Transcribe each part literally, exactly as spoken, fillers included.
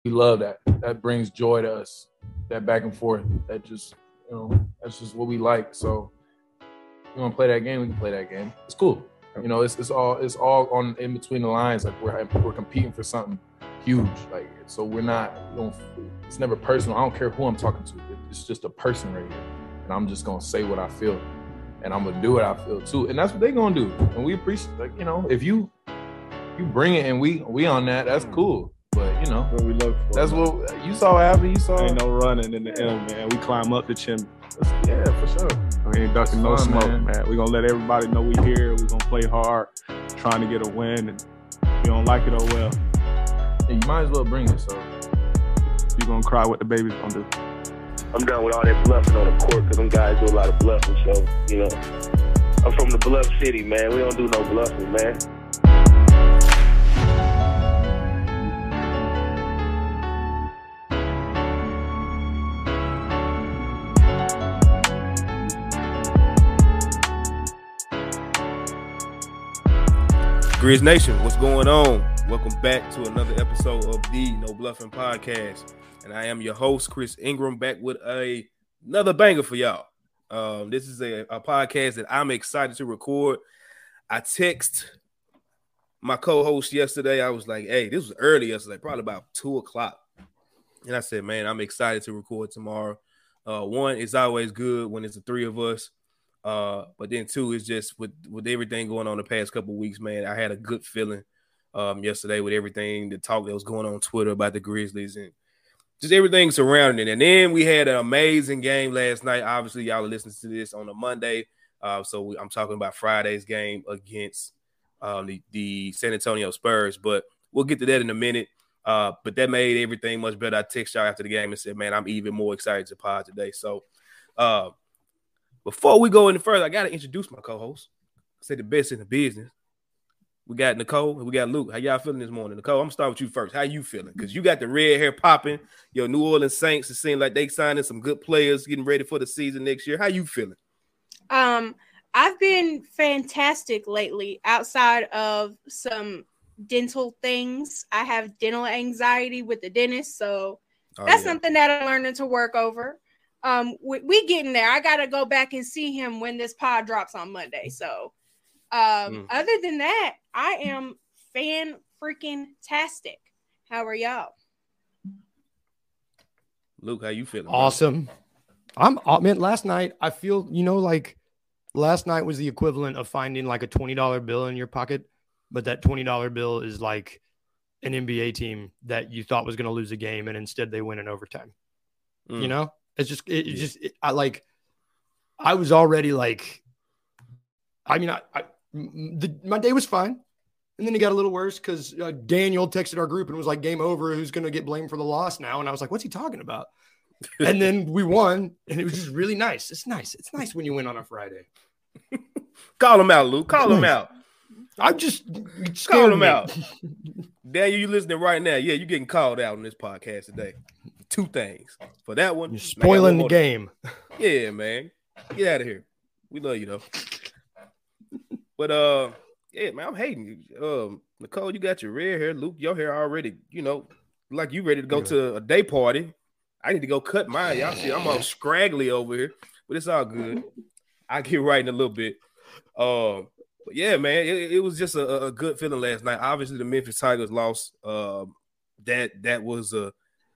we love that. That brings joy to us. That back and forth. That just, you know, that's just what we like. So, you want to play that game? We can play that game. It's cool. You know, it's it's all it's all on in between the lines. Like we're we're competing for something huge. Like so, we're not. You know, it's never personal. I don't care who I'm talking to. It's just a person right here, and I'm just gonna say what I feel, and I'm gonna do what I feel too. And that's what they're gonna do. And we appreciate. Like you know, if you you bring it and we we on that, that's cool. But you know, what we look for. That's man. What you saw happen. You saw. Ain't no running in the yeah. M, man. We climb up the chimney. Yeah, for sure. We ain't ducking no fun, smoke, man. man. We gonna let everybody know we here. We gonna play hard, trying to get a win. And if you don't like it, oh well. Yeah, you might as well bring it. So you gonna cry what the baby's gonna do. I'm done with all that bluffing on the court because them guys do a lot of bluffing. So you know, I'm from the Bluff City, man. We don't do no bluffing, man. Grizz Nation, what's going on? Welcome back to another episode of the No Bluffing Podcast. And I am your host, Chris Ingram, back with a, another banger for y'all. Um, this is a, a podcast that I'm excited to record. I text my co-host yesterday. I was like, hey, this was early yesterday, probably about two o'clock. And I said, man, I'm excited to record tomorrow. Uh, one, it's always good when it's the three of us. Uh, but then two is just with, with everything going on the past couple of weeks, man, I had a good feeling um, yesterday with everything, the talk that was going on Twitter about the Grizzlies and just everything surrounding it. And then we had an amazing game last night. Obviously, y'all are listening to this on a Monday. Uh, so we, I'm talking about Friday's game against um, the, the San Antonio Spurs, but we'll get to that in a minute. Uh, but that made everything much better. I texted y'all after the game and said, man, I'm even more excited to pod today. So, uh, Before we go any further, I got to introduce my co-host. Say the best in the business. We got Nicole and we got Luke. How y'all feeling this morning? Nicole, I'm going to start with you first. How you feeling? Because you got the red hair popping. Your New Orleans Saints, it seems like they signing some good players, getting ready for the season next year. How you feeling? Um, I've been fantastic lately outside of some dental things. I have dental anxiety with the dentist, so oh, that's yeah. something that I'm learning to work over. Um, we, we getting there. I gotta go back and see him when this pod drops on Monday. So, um, mm. other than that, I am fan freaking tastic. How are y'all? Luke, how you feeling? Awesome. Bro? I'm. I mean, last night I feel you know like last night was the equivalent of finding like a twenty dollar bill in your pocket, but that twenty dollar bill is like an N B A team that you thought was going to lose a game and instead they win in overtime. Mm. You know. It's just, it, it just, it, I like, I was already like, I mean, I, I the, my day was fine. And then it got a little worse because uh, Daniel texted our group and was like, game over. Who's going to get blamed for the loss now? And I was like, what's he talking about? And then we won. And it was just really nice. It's nice. It's nice when you win on a Friday. Call him out, Luke. Call him out. I'm just call him me. out. Daniel, you listening right now. Yeah, you're getting called out on this podcast today. Two things for that one. You're spoiling the game. Yeah, man. Get out of here. We love you though. But uh, yeah, man, I'm hating you. Um, Nicole, you got your red hair. Luke, your hair already. You know, like you ready to go yeah. to a day party. I need to go cut mine. Y'all see, I'm all scraggly over here, but it's all good. I get right in a little bit. Um, but yeah, man, it, it was just a, a good feeling last night. Obviously, the Memphis Tigers lost. Um, that that was a.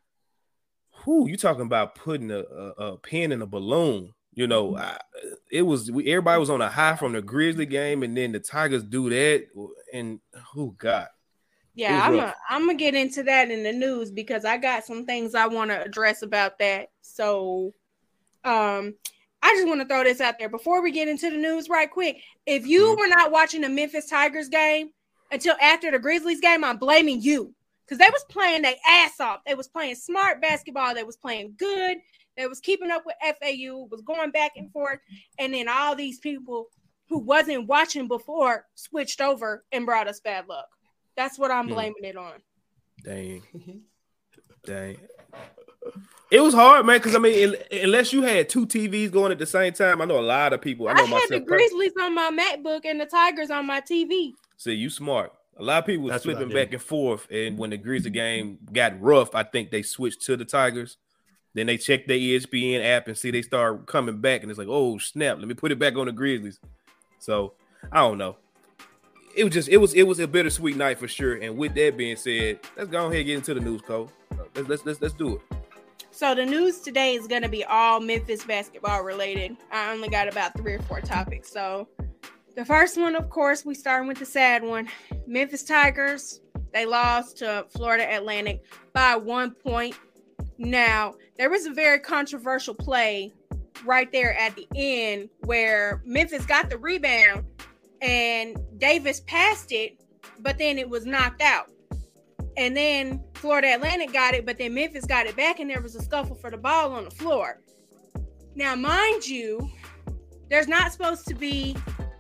Who you talking about putting a, a, a pin in a balloon? You know, I, it was we, everybody was on a high from the Grizzly game, and then the Tigers do that, and oh God, yeah, I'm a, I'm gonna get into that in the news because I got some things I want to address about that. So, um, I just want to throw this out there before we get into the news, right quick. If you mm-hmm. were not watching the Memphis Tigers game until after the Grizzlies game, I'm blaming you. Because they was playing their ass off. They was playing smart basketball. They was playing good. They was keeping up with F A U, was going back and forth. And then all these people who wasn't watching before switched over and brought us bad luck. That's what I'm blaming mm. it on. Dang. Dang. It was hard, man, because, I mean, unless you had two T Vs going at the same time, I know a lot of people. I, know I had the Grizzlies on my MacBook and the Tigers on my T V. See, you smart. A lot of people were flipping back and forth, and when the Grizzly game got rough, I think they switched to the Tigers. Then they checked their E S P N app and see they start coming back, and it's like, oh snap, let me put it back on the Grizzlies. So I don't know. It was just it was it was a bittersweet night for sure. And with that being said, let's go ahead and get into the news, Cole. Let's let's let's, let's do it. So the news today is going to be all Memphis basketball related. I only got about three or four topics. So the first one, of course, we starting with the sad one. Memphis Tigers, they lost to Florida Atlantic by one point. Now, there was a very controversial play right there at the end where Memphis got the rebound and Davis passed it, but then it was knocked out. And then Florida Atlantic got it, but then Memphis got it back, and there was a scuffle for the ball on the floor. Now, mind you, there's not supposed to be,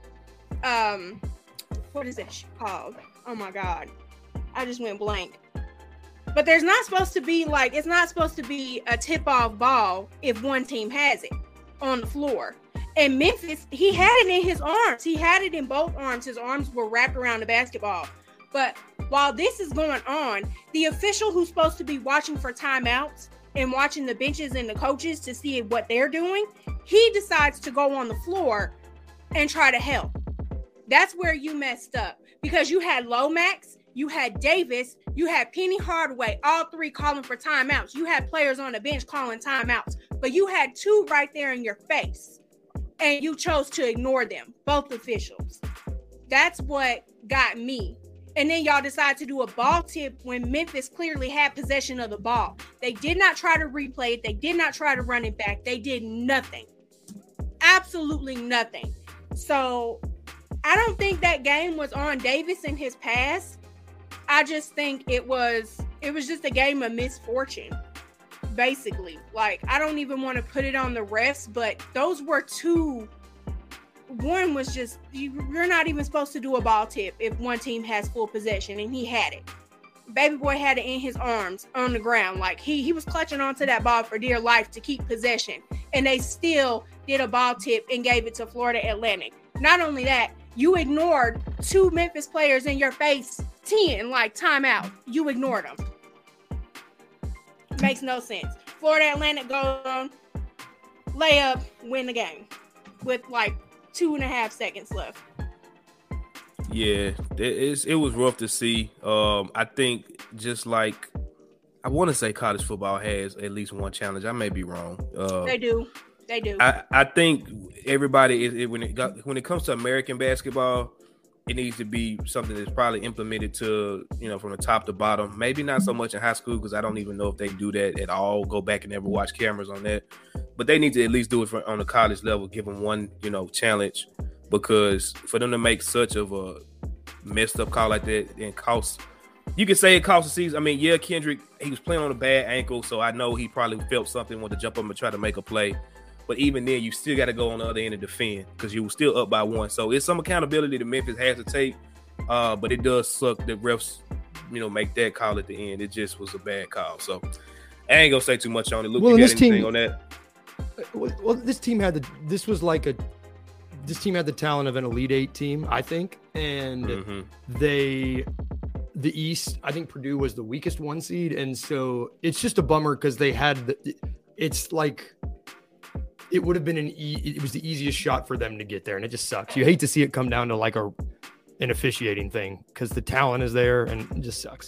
um, what is that called? Oh my God. I just went blank. But there's not supposed to be like, it's not supposed to be a tip-off ball if one team has it on the floor. And Memphis, he had it in his arms. He had it in both arms. His arms were wrapped around the basketball. But while this is going on, the official who's supposed to be watching for timeouts and watching the benches and the coaches to see what they're doing, he decides to go on the floor and try to help. That's where you messed up, because you had Lomax, you had Davis, you had Penny Hardaway, all three calling for timeouts. You had players on the bench calling timeouts, but you had two right there in your face, and you chose to ignore them, both officials. That's what got me. And then y'all decide to do a ball tip when Memphis clearly had possession of the ball. They did not try to replay it. They did not try to run it back. They did nothing. Absolutely nothing. So I don't think that game was on Davis and his pass. I just think it was it was just a game of misfortune, basically. Like, I don't even want to put it on the refs, but those were two. One was just, you're not even supposed to do a ball tip if one team has full possession, and he had it. Baby boy had it in his arms on the ground. Like, he, he was clutching onto that ball for dear life to keep possession, and they still did a ball tip and gave it to Florida Atlantic. Not only that, you ignored two Memphis players in your face, ten, like timeout. You ignored them. Makes no sense. Florida Atlantic goes on, layup, win the game with like two and a half seconds left. Yeah, it, it's, it was rough to see. Um, I think just like, I want to say college football has at least one challenge. I may be wrong. Uh, they do. They do. I, I think everybody, is, it, when, it got, when it comes to American basketball, it needs to be something that's probably implemented to, you know, from the top to bottom. Maybe not so much in high school, because I don't even know if they do that at all. Go back and never watch cameras on that. But they need to at least do it for, on the college level, give them one, you know, challenge, because for them to make such of a messed up call like that and cost, you can say it cost the season. I mean, yeah, Kendrick, he was playing on a bad ankle, so I know he probably felt something, wanted to jump up and try to make a play. But even then, you still got to go on the other end and defend, because you were still up by one. So it's some accountability that Memphis has to take, uh, but it does suck that refs, you know, make that call at the end. It just was a bad call. So I ain't gonna say too much on it. Luke, well, you got anything team, on that? Well, this team had the. This was like a. This team had the talent of an Elite Eight team, I think, and mm-hmm. they. The East, I think Purdue was the weakest one seed, and so it's just a bummer because they had. The, it's like. It would have been an e- it was the easiest shot for them to get there, and it just sucks. You hate to see it come down to like a an officiating thing, because the talent is there and it just sucks.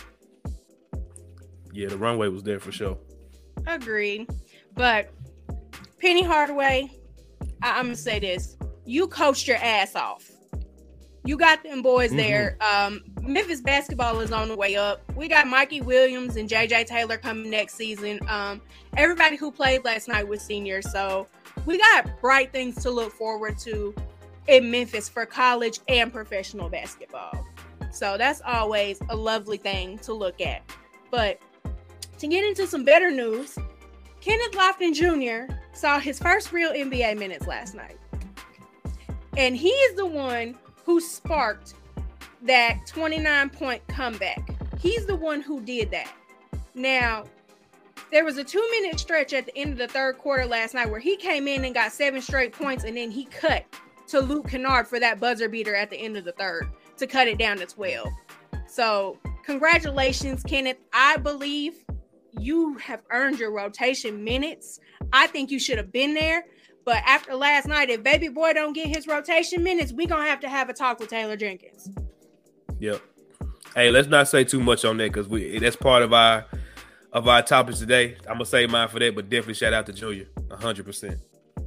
Yeah, the runway was there for sure. Agreed. But Penny Hardaway, I- I'm gonna say this: you coached your ass off. You got them boys mm-hmm. there. Um, Memphis basketball is on the way up. We got Mikey Williams and J J Taylor coming next season. Um, everybody who played last night was seniors, so we got bright things to look forward to in Memphis for college and professional basketball. So that's always a lovely thing to look at. But to get into some better news, Kenneth Lofton Junior saw his first real N B A minutes last night. And he is the one who sparked that twenty-nine point comeback. He's the one who did that. Now, there was a two-minute stretch at the end of the third quarter last night where he came in and got seven straight points, and then he cut to Luke Kennard for that buzzer beater at the end of the third. to cut it down to twelve. So congratulations, Kenneth. I believe you have earned your rotation minutes. I think you should have been there. But after last night, if baby boy don't get his rotation minutes, we gonna have to have a talk with Taylor Jenkins. Yep. Hey, let's not say too much on that because we that's part of our of our topics today. I'm gonna save mine for that, but definitely shout out to Junior, a hundred percent.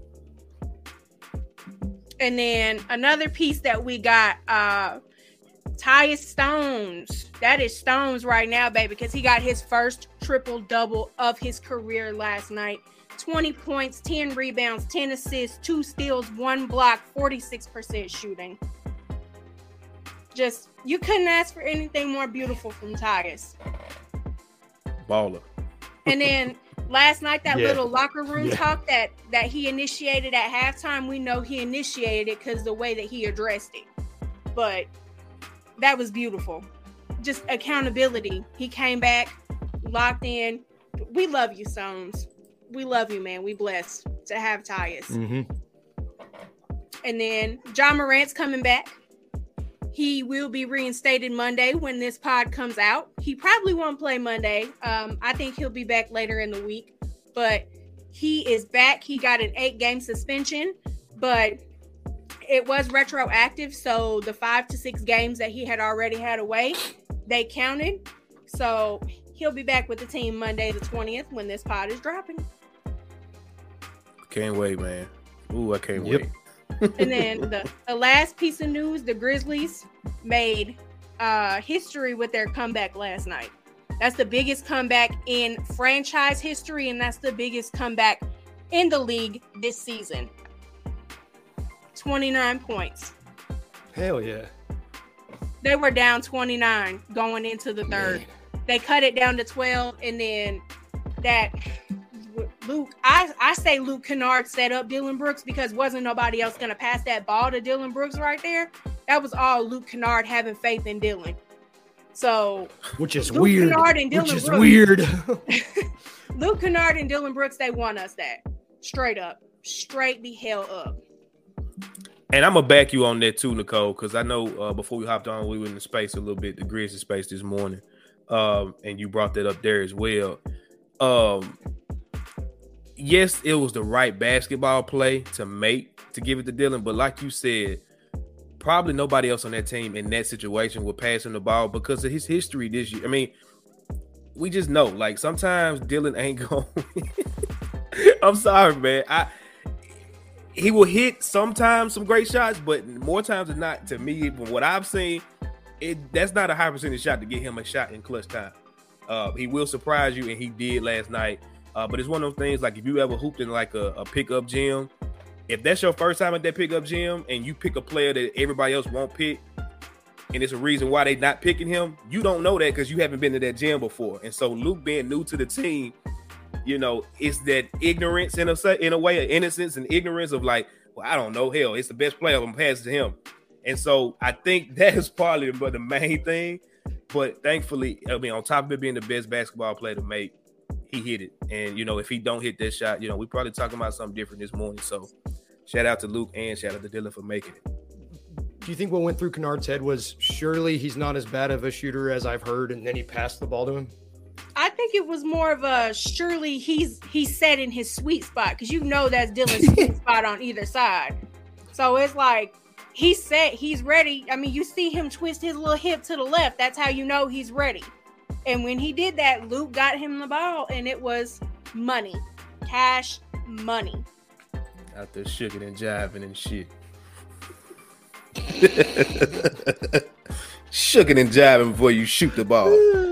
And then another piece that we got, uh, Tyus Stones. That is Stones right now, baby, because he got his first triple double of his career last night. twenty points, ten rebounds, ten assists, two steals, one block, forty-six percent shooting. Just, you couldn't ask for anything more beautiful from Tyus. Baller. And then last night, that Yeah. little locker room Yeah. talk that, that he initiated at halftime, we know he initiated it because the way that he addressed it. But that was beautiful. Just accountability. He came back, locked in. We love you, Stones. We love you, man. We blessed to have Tyus. Mm-hmm. And then John Morant's coming back. He will be reinstated Monday when this pod comes out. He probably won't play Monday. Um, I think he'll be back later in the week. But he is back. He got an eight-game suspension, but it was retroactive. So the five to six games that he had already had away, they counted. So he'll be back with the team Monday the twentieth when this pod is dropping. Can't wait, man. Ooh, I can't Yep. wait. And then the, the last piece of news, the Grizzlies made uh, history with their comeback last night. That's the biggest comeback in franchise history, and that's the biggest comeback in the league this season. twenty-nine points. Hell yeah. They were down twenty-nine going into the third. They cut it down to twelve, and then that Luke, I, I say Luke Kennard set up Dillon Brooks because wasn't nobody else going to pass that ball to Dillon Brooks right there. That was all Luke Kennard having faith in Dillon. So, Which is Luke weird. Kennard and Which Dillon is Brooks. weird. Luke Kennard and Dillon Brooks, they won us that. Straight up. Straight the hell up. And I'm gonna back you on that too, Nicole, because I know uh, before we hopped on, we were in the space a little bit, the Grizzlies space this morning, um, and you brought that up there as well. Um, yes, it was the right basketball play to make to give it to Dillon, but like you said, probably nobody else on that team in that situation would pass him the ball because of his history this year. I mean, we just know, like sometimes Dillon ain't going. I'm sorry, man. I. He will hit sometimes some great shots, but more times than not, to me, from what I've seen, it that's not a high percentage shot to get him a shot in clutch time. Uh, he will surprise you, and he did last night. Uh, but it's one of those things, like if you ever hooped in like a, a pickup gym, if that's your first time at that pickup gym and you pick a player that everybody else won't pick, and it's a reason why they not picking him, you don't know that because you haven't been to that gym before. And so Luke being new to the team, you know, it's that ignorance in a in a way, of innocence and ignorance of like, well, I don't know, hell, it's the best player, I'm gonna pass it to him. And so I think that is probably the, the main thing. But thankfully, I mean, on top of it being the best basketball player to make, he hit it. And you know, if he don't hit that shot, you know, we're probably talking about something different this morning. So shout out to Luke and shout out to Dillon for making it. Do you think what went through Kennard's head was surely he's not as bad of a shooter as I've heard, and then he passed the ball to him? I think it was more of a surely he's he's set in his sweet spot because you know that's Dillon's sweet spot on either side. So it's like he's set, he's ready. I mean, you see him twist his little hip to the left. That's how you know he's ready. And when he did that, Luke got him the ball, and it was money, cash money. Out there shooking and jiving and shit. Shooking and jiving before you shoot the ball.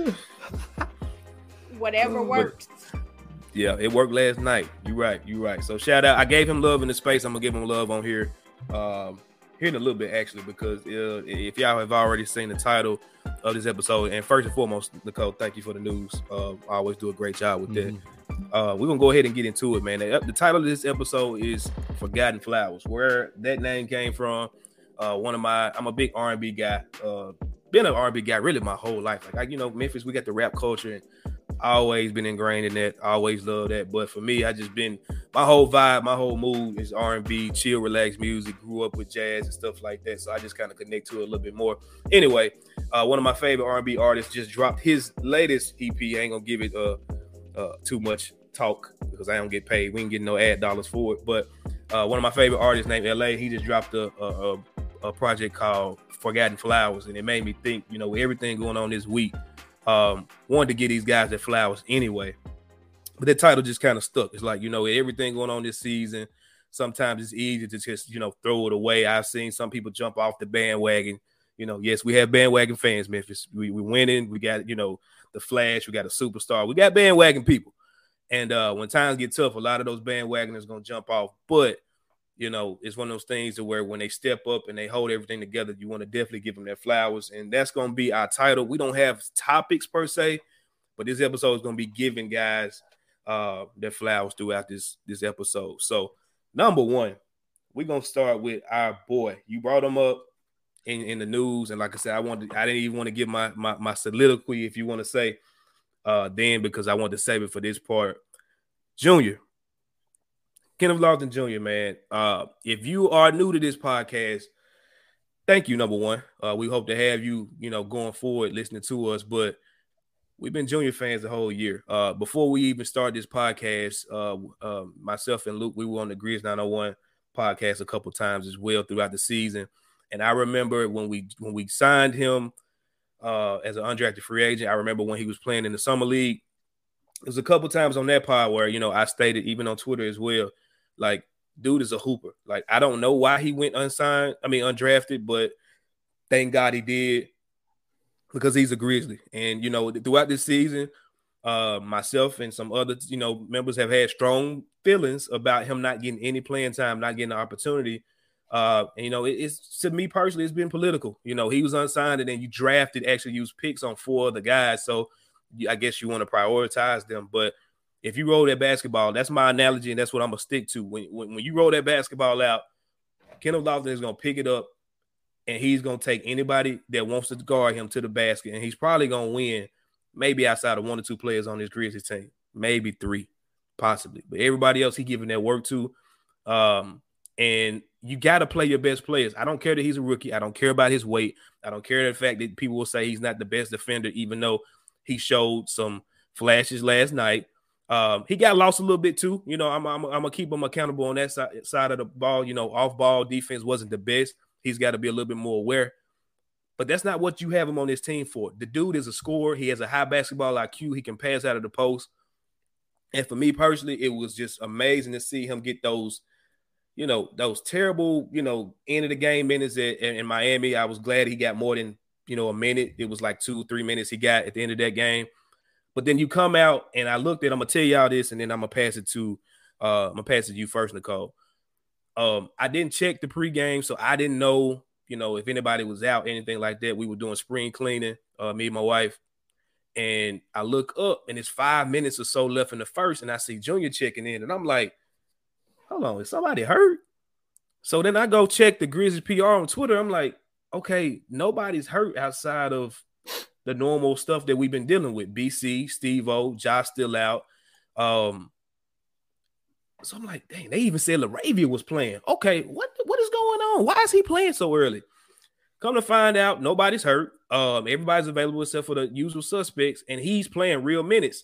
Whatever works. Yeah, it worked last night. You're right. You're right. So shout out. I gave him love in the space. I'm gonna give him love on here, um, here in a little bit actually, because uh, if y'all have already seen the title of this episode, and first and foremost, Nicole, thank you for the news. Uh, I always do a great job with that. Mm-hmm. Uh, we're gonna go ahead and get into it, man. The, the title of this episode is "Forgotten Flowers." Where that name came from? Uh, one of my, I'm a big R and B guy. Uh, been an R and B guy really my whole life. Like I, you know, Memphis, we got the rap culture. And Always been ingrained in that. Always love that. But for me, I just been my whole vibe, my whole mood is R and B, chill, relaxed music. Grew up with jazz and stuff like that, so I just kind of connect to it a little bit more. Anyway, uh, one of my favorite R and B artists just dropped his latest E P. I ain't gonna give it uh, uh, too much talk because I don't get paid. We ain't getting no ad dollars for it. But uh, one of my favorite artists named L A, he just dropped a, a, a project called Forgotten Flowers, and it made me think, you know, with everything going on this week. Um, wanted to get these guys their flowers anyway, but the title just kind of stuck. It's like, you know, everything going on this season, sometimes it's easy to just, you know, throw it away. I've seen some people jump off the bandwagon. You know, yes, we have bandwagon fans, Memphis. We we winning. We got, you know, the Flash. We got a superstar. We got bandwagon people. And uh, when times get tough, a lot of those bandwagoners going to jump off. But, you know, it's one of those things to where when they step up and they hold everything together, you want to definitely give them their flowers. And that's going to be our title. We don't have topics per se, but this episode is going to be giving guys uh, their flowers throughout this, this episode. So, number one, we're going to start with our boy. You brought him up in, in the news. And like I said, I wanted, I didn't even want to give my, my, my soliloquy, if you want to say, uh, then, because I wanted to save it for this part. Junior. Kenneth Lofton Junior, man, uh, if you are new to this podcast, thank you, number one. Uh, we hope to have you, you know, going forward, listening to us. But we've been Junior fans the whole year. Uh, before we even start this podcast, uh, uh, myself and Luke, we were on the Grizz nine oh one podcast a couple times as well throughout the season. And I remember when we when we signed him uh, as an undrafted free agent, I remember when he was playing in the Summer League. There's a couple times on that pod where, you know, I stated, even on Twitter as well, like, dude is a hooper. Like, I don't know why he went unsigned, I mean, undrafted, but thank God he did, because he's a Grizzly. And, you know, throughout this season, uh, myself and some other, you know, members have had strong feelings about him not getting any playing time, not getting the opportunity. Uh, and, you know, it, it's, to me personally, it's been political. You know, he was unsigned, and then you drafted, actually used picks on four other guys. So I guess you want to prioritize them. But if you roll that basketball, that's my analogy, and that's what I'm going to stick to. When, when when you roll that basketball out, Kenneth Lofton is going to pick it up, and he's going to take anybody that wants to guard him to the basket, and he's probably going to win, maybe outside of one or two players on this Grizzlies team, maybe three, possibly. But everybody else he giving that work to, um, and you got to play your best players. I don't care that he's a rookie. I don't care about his weight. I don't care the fact that people will say he's not the best defender, even though he showed some flashes last night. Um, he got lost a little bit too. You know, I'm, I'm, I'm gonna keep him accountable on that side, side of the ball. You know, off ball defense wasn't the best. He's got to be a little bit more aware. But that's not what you have him on this team for. The dude is a scorer. He has a high basketball I Q. He can pass out of the post. And for me personally, it was just amazing to see him get those, you know, those terrible, you know, end of the game minutes at, in, in Miami. I was glad he got more than, you know, a minute. It was like two, three minutes he got at the end of that game. But then you come out, and I looked at, I'm going to tell y'all this, and then I'm going to pass it to, uh, I'm going to pass it to you first, Nicole. Um, I didn't check the pregame, so I didn't know, you know, if anybody was out, anything like that. We were doing spring cleaning, uh, me and my wife. And I look up, and it's five minutes or so left in the first, and I see Junior checking in, and I'm like, hold on, is somebody hurt? So then I go check the Grizzlies P R on Twitter. I'm like, okay, nobody's hurt outside of the normal stuff that we've been dealing with. B C, Steve-O, Josh still out. Um, so I'm like, dang, they even said LaRavia was playing. Okay, what, what is going on? Why is he playing so early? Come to find out, nobody's hurt. Um, everybody's available except for the usual suspects, and he's playing real minutes.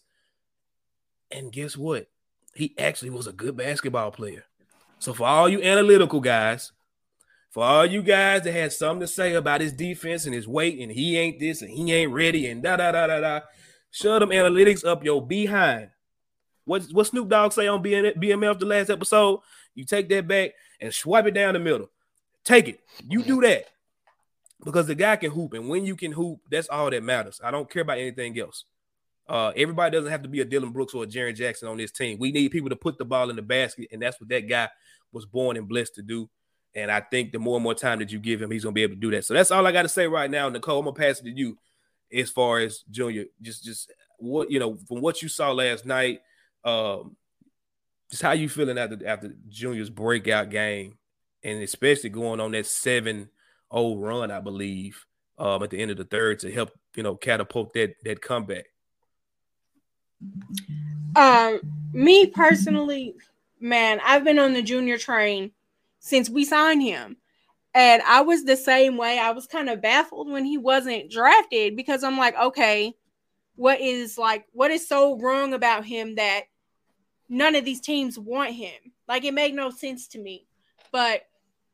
And guess what? He actually was a good basketball player. So for all you analytical guys, for all you guys that had something to say about his defense and his weight, and he ain't this and he ain't ready and da da da da da, shut them analytics up your behind. What what Snoop Dogg say on B M F the last episode? You take that back and swipe it down the middle. Take it. You do that because the guy can hoop, and when you can hoop, that's all that matters. I don't care about anything else. Uh, everybody doesn't have to be a Dylan Brooks or a Jaren Jackson on this team. We need people to put the ball in the basket, and that's what that guy was born and blessed to do. And I think the more and more time that you give him, he's going to be able to do that. So that's all I got to say right now. Nicole, I'm going to pass it to you as far as Junior. Just, just what, you know, from what you saw last night, um, just how you feeling after, after Junior's breakout game, and especially going on that seven oh run, I believe, um, at the end of the third to help, you know, catapult that that comeback. Um, me personally, man, I've been on the junior train since we signed him. And I was the same way. I was kind of baffled when he wasn't drafted because I'm like, okay, what is like, what is so wrong about him that none of these teams want him? Like, it made no sense to me. But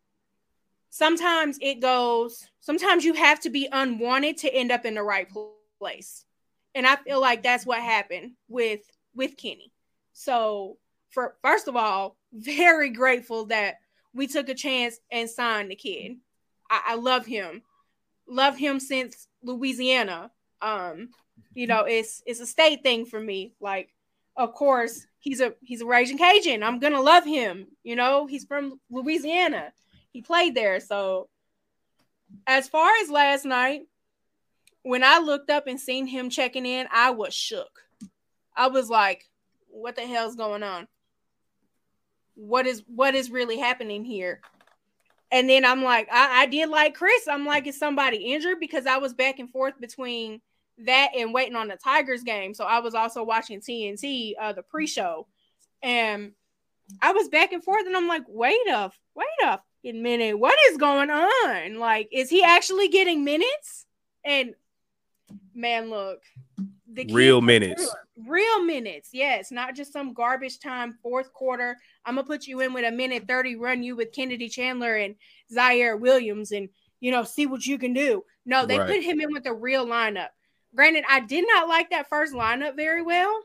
sometimes it goes, sometimes you have to be unwanted to end up in the right place. And I feel like that's what happened with, with Kenny. So for, first of all, very grateful that we took a chance and signed the kid. I, I love him. Love him since Louisiana. Um, you know, it's it's a state thing for me. Like, of course, he's a he's a Raging Cajun. I'm gonna love him. You know, he's from Louisiana. He played there. So as far as last night, when I looked up and seen him checking in, I was shook. I was like, what the hell's going on? What is what is really happening here? And then I'm like, I, I did like Chris. I'm like, is somebody injured? Because I was back and forth between that and waiting on the Tigers game. So I was also watching T N T, uh, the pre-show. And I was back and forth and I'm like, wait a, wait a minute. What is going on? Like, is he actually getting minutes? And man, look. The real minutes. Real minutes, yes. Not just some garbage time fourth quarter. I'm going to put you in with a minute thirty, run you with Kennedy Chandler and Zaire Williams and, you know, see what you can do. No, they right. put him in with a real lineup. Granted, I did not like that first lineup very well.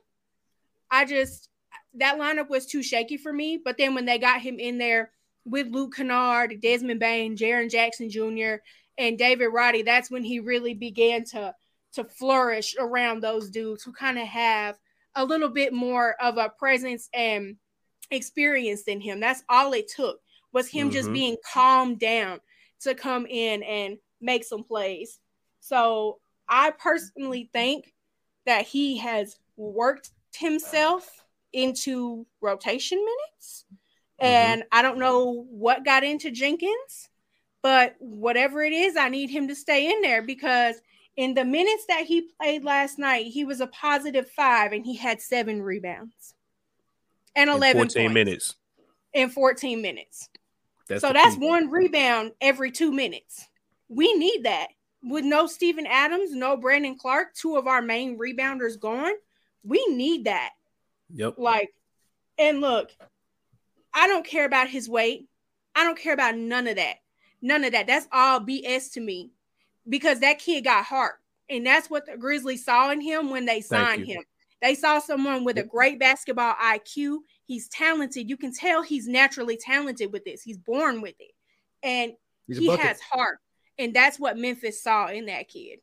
I just, that lineup was too shaky for me. But then when they got him in there with Luke Kennard, Desmond Bain, Jaren Jackson Junior, and David Roddy, that's when he really began to to flourish around those dudes who kind of have a little bit more of a presence and experience than him. That's all it took was him mm-hmm. just being calmed down to come in and make some plays. So I personally think that he has worked himself into rotation minutes. Mm-hmm. And I don't know what got into Jenkins, but whatever it is, I need him to stay in there because in the minutes that he played last night, he was a positive five and he had seven rebounds and eleven in fourteen points minutes. In fourteen minutes. That's so that's key. One rebound every two minutes. We need that. With no Steven Adams, no Brandon Clark, two of our main rebounders gone, we need that. Yep. Like, and look, I don't care about his weight. I don't care about none of that. None of that. That's all B S to me. Because that kid got heart. And that's what the Grizzlies saw in him when they signed him. They saw someone with a great basketball I Q. He's talented. You can tell he's naturally talented with this. He's born with it. And he's he has heart. And that's what Memphis saw in that kid.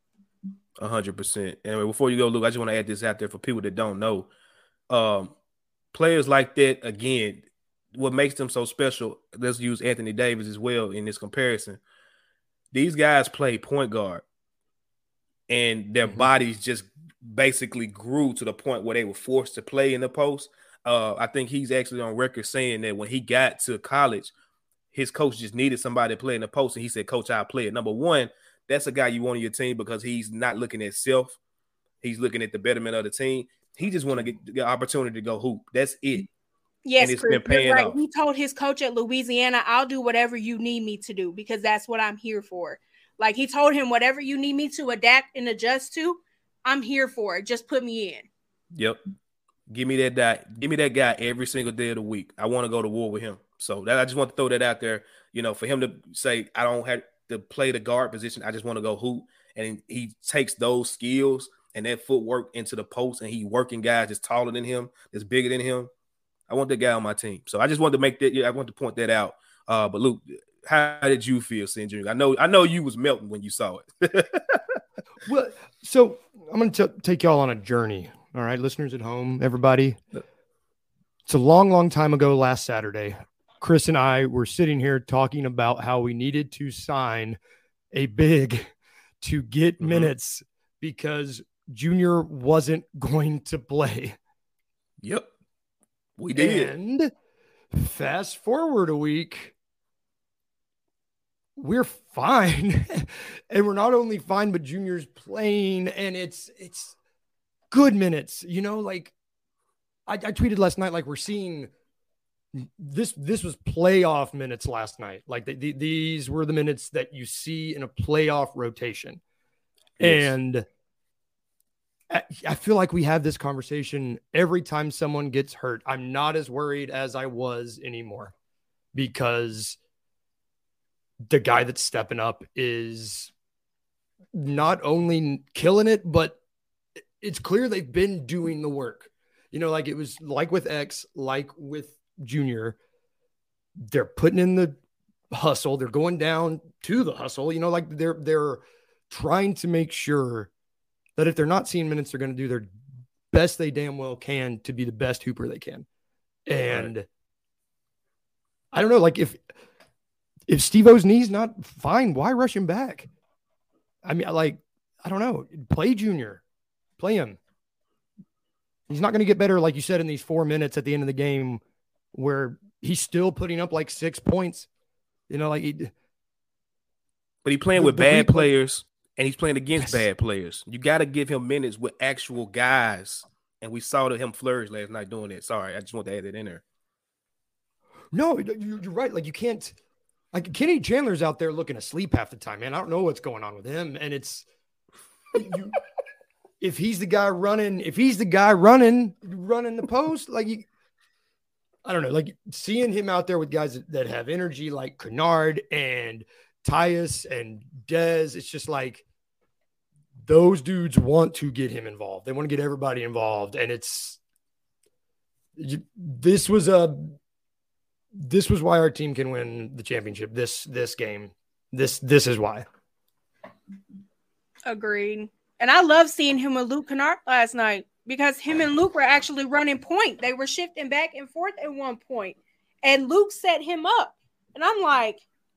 A hundred percent. Anyway, before you go, Luke, I just want to add this out there for people that don't know. Um, players like that, again, what makes them so special, let's use Anthony Davis as well in this comparison. These guys play point guard, and their mm-hmm. bodies just basically grew to the point where they were forced to play in the post. Uh, I think he's actually on record saying that when he got to college, his coach just needed somebody to play in the post, and he said, Coach, I'll play it. Number one, that's a guy you want on your team because he's not looking at self. He's looking at the betterment of the team. He just want to get the opportunity to go hoop. That's it. Yes, and it's Chris, been paying you're right. Off. He told his coach at Louisiana, I'll do whatever you need me to do because that's what I'm here for. Like he told him, whatever you need me to adapt and adjust to, I'm here for it. Just put me in. Yep. Give me that guy. Give me that guy every single day of the week. I want to go to war with him. So that I just want to throw that out there. You know, for him to say, I don't have to play the guard position. I just want to go hoop. And he takes those skills and that footwork into the post, and he working guys that's taller than him, that's bigger than him. I want that guy on my team. So I just wanted to make that. I want to point that out. Uh, but Luke, how did you feel seeing Junior? I know, I know you was melting when you saw it. Well, so I'm going to take y'all on a journey. All right, listeners at home, everybody. It's a long, long time ago. Last Saturday, Chris and I were sitting here talking about how we needed to sign a big to get mm-hmm. minutes because Junior wasn't going to play. Yep. We did. And fast forward a week, we're fine. And we're not only fine, but Junior's playing. And it's, it's, good minutes. You know, like I, I tweeted last night, like we're seeing this. This was playoff minutes last night. Like the, the, these were the minutes that you see in a playoff rotation. Yes. And I, I feel like we have this conversation every time someone gets hurt. I'm not as worried as I was anymore because the guy that's stepping up is not only killing it, but it's clear they've been doing the work. You know, like it was like with X, like with Junior, they're putting in the hustle. They're going down to the hustle. You know, like they're they're trying to make sure that if they're not seeing minutes, they're going to do their best they damn well can to be the best hooper they can. And right. I don't know, like if if Steve-O's knee's not fine, why rush him back? I mean, like, I don't know. Play Junior. Play him. He's not going to get better, like you said, in these four minutes at the end of the game where he's still putting up like six points. You know, like he, but he's playing the, with the bad replay- players and he's playing against yes. bad players. You got to give him minutes with actual guys. And we saw him flourish last night doing it. Sorry, I just want to add it in there. No, you're right. Like you can't. Like Kenny Chandler's out there looking asleep half the time, man. I don't know what's going on with him. And it's you, if he's the guy running, if he's the guy running, running the post, like you, I don't know, like seeing him out there with guys that, that have energy like Kennard and Tyus and Dez, it's just like those dudes want to get him involved. They want to get everybody involved. And it's you, this was a This was why our team can win the championship. This this game, this this is why. Agreed. And I love seeing him with Luke Kennard last night because him and Luke were actually running point. They were shifting back and forth at one point, and Luke set him up. And I'm like,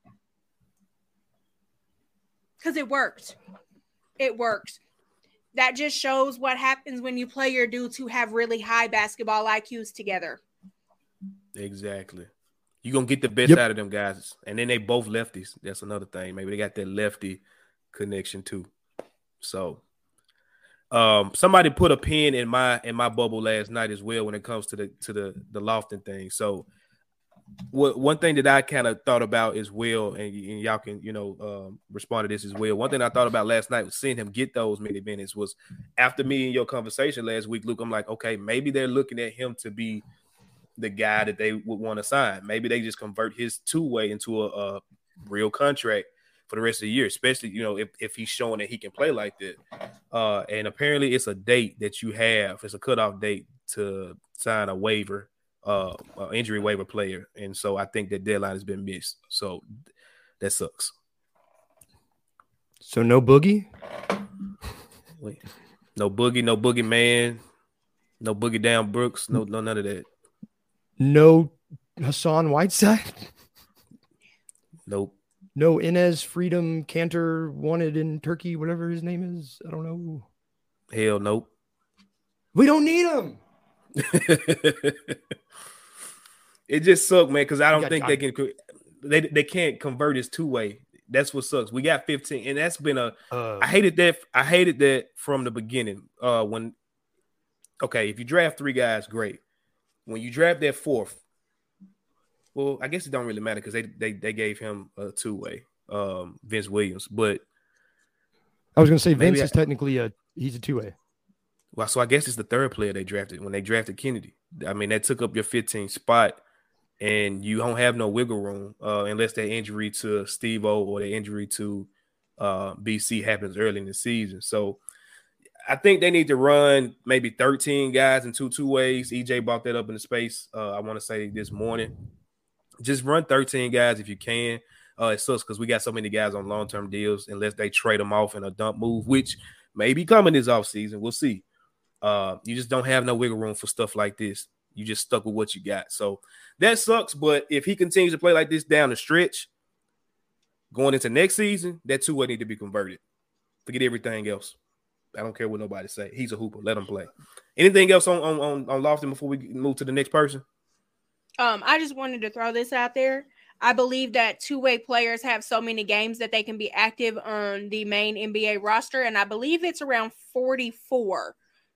because it worked. It worked. That just shows what happens when you play your dudes who have really high basketball I Qs together. Exactly. You're going to get the best yep. out of them guys. And then they both lefties. That's another thing. Maybe they got that lefty connection too. So um, somebody put a pin in my in my bubble last night as well when it comes to the to the, the Lofton thing. So what, one thing that I kind of thought about as well, and, and y'all can, you know, um, respond to this as well. One thing I thought about last night was seeing him get those many minutes was after me and your conversation last week, Luke, I'm like, okay, maybe they're looking at him to be the guy that they would want to sign. Maybe they just convert his two-way into a, a real contract for the rest of the year, especially, you know, if, if he's showing that he can play like that. Uh, and apparently it's a date that you have. It's a cutoff date to sign a waiver, uh, uh, injury waiver player. And so I think that deadline has been missed. So that sucks. So no Boogie? Wait, no Boogie, no Boogie Man, no Boogie Down Brooks, no, no none of that. No Hassan Whiteside? Nope. No Inez Freedom Cantor wanted in Turkey, whatever his name is. I don't know. Hell nope. We don't need him. It just sucks, man, because I don't got, think I, they can they they can't convert his two-way. That's what sucks. We got fifteen, and that's been a uh, I hated that I hated that from the beginning. Uh when okay, if you draft three guys, great. When you draft that fourth, well, I guess it don't really matter because they, they they gave him a two-way, um, Vince Williams. But I was going to say Vince I, is technically a he's a two-way. Well, so I guess it's the third player they drafted when they drafted Kennedy. I mean, that took up your fifteenth spot, and you don't have no wiggle room uh, unless that injury to Steve-O or the injury to uh, B C happens early in the season. So I think they need to run maybe thirteen guys in two two ways. E J brought that up in the space. Uh, I want to say this morning, just run thirteen guys if you can. Uh, it sucks because we got so many guys on long term deals unless they trade them off in a dump move, which may be coming this offseason. We'll see. Uh, you just don't have no wiggle room for stuff like this. You just stuck with what you got. So that sucks. But if he continues to play like this down the stretch, going into next season, that two way need to be converted. Forget everything else. I don't care what nobody say. He's a hooper. Let him play. Anything else on on on, on Lofton before we move to the next person? Um, I just wanted to throw this out there. I believe that two-way players have so many games that they can be active on the main N B A roster, and I believe it's around forty-four.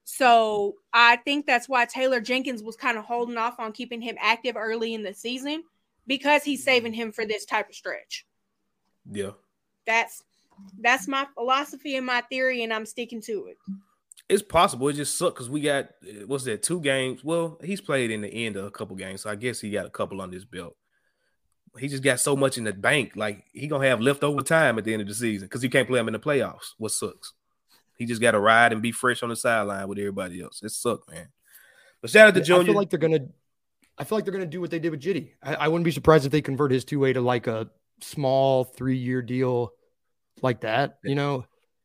So I think that's why Taylor Jenkins was kind of holding off on keeping him active early in the season, because he's saving him for this type of stretch. Yeah. That's that's my philosophy and my theory, and I'm sticking to it. It's possible. It just sucks because we got, what's that, two games? Well, he's played in the end of a couple games, so I guess he got a couple on his belt. He just got so much in the bank. Like, he going to have leftover time at the end of the season because you can't play him in the playoffs. What sucks? He just got to ride and be fresh on the sideline with everybody else. It sucked, man. But shout out to Junior. I feel like they're gonna. I feel like they're gonna do what they did with Jitty. I, I wouldn't be surprised if they convert his two way to like a small three year deal, like that. You know,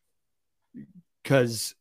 because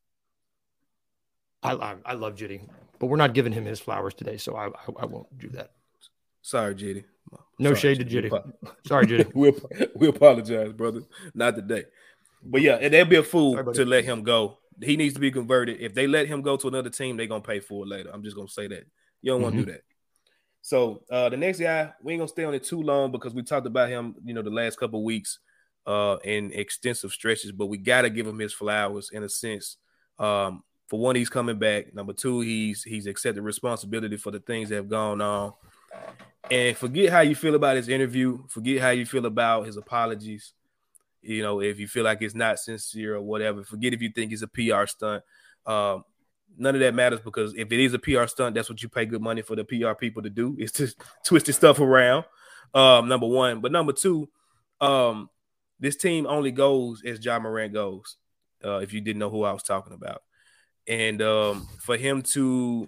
I, I I love Jitty, but we're not giving him his flowers today, so I I, I won't do that. Sorry, Jitty. No Sorry, shade to Jitty. Sorry, Jitty. we we apologize, brother. Not today. But yeah, and they'll be a fool Sorry, to let him go. He needs to be converted. If they let him go to another team, they're gonna pay for it later. I'm just gonna say that. You don't want to Mhm. do that. So uh, the next guy, we ain't gonna stay on it too long because we talked about him, you know, the last couple of weeks uh, in extensive stretches. But we gotta give him his flowers in a sense. Um, for one, he's coming back. Number two, he's he's accepted responsibility for the things that have gone on. And forget how you feel about his interview. Forget how you feel about his apologies. You know, if you feel like it's not sincere or whatever, forget if you think it's a P R stunt. Um, none of that matters because if it is a P R stunt, that's what you pay good money for the P R people to do, is to twist the stuff around, um, number one. But number two, um, this team only goes as Ja Morant goes, uh, if you didn't know who I was talking about. And um, for him to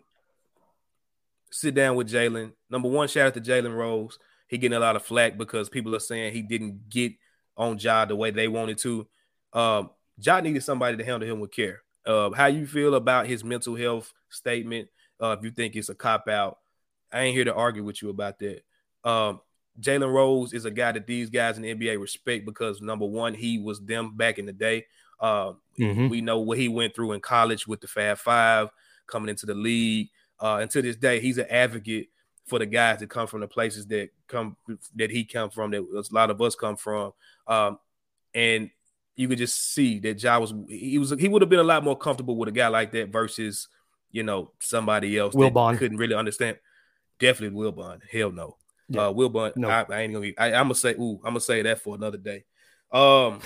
sit down with Jalen, number one, shout out to Jalen Rose. He getting a lot of flack because people are saying he didn't get on Ja the way they wanted to. Um, Ja needed somebody to handle him with care. Uh, how you feel about his mental health statement? Uh, if you think it's a cop-out, I ain't here to argue with you about that. Um, Jalen Rose is a guy that these guys in the N B A respect because, number one, he was them back in the day. Uh, mm-hmm. We know what he went through in college with the Fab Five, coming into the league. Uh, and to this day, he's an advocate for the guys that come from the places that come that he come from, that a lot of us come from. Um, and you could just see that Ja was he was he would have been a lot more comfortable with a guy like that versus, you know, somebody else Will that Bond. couldn't really understand. Definitely Will Bond. Hell no. Yeah. Uh, Will Bond. No. I, I ain't gonna. Be, I, I'm gonna say. Ooh, I'm gonna say that for another day. Um,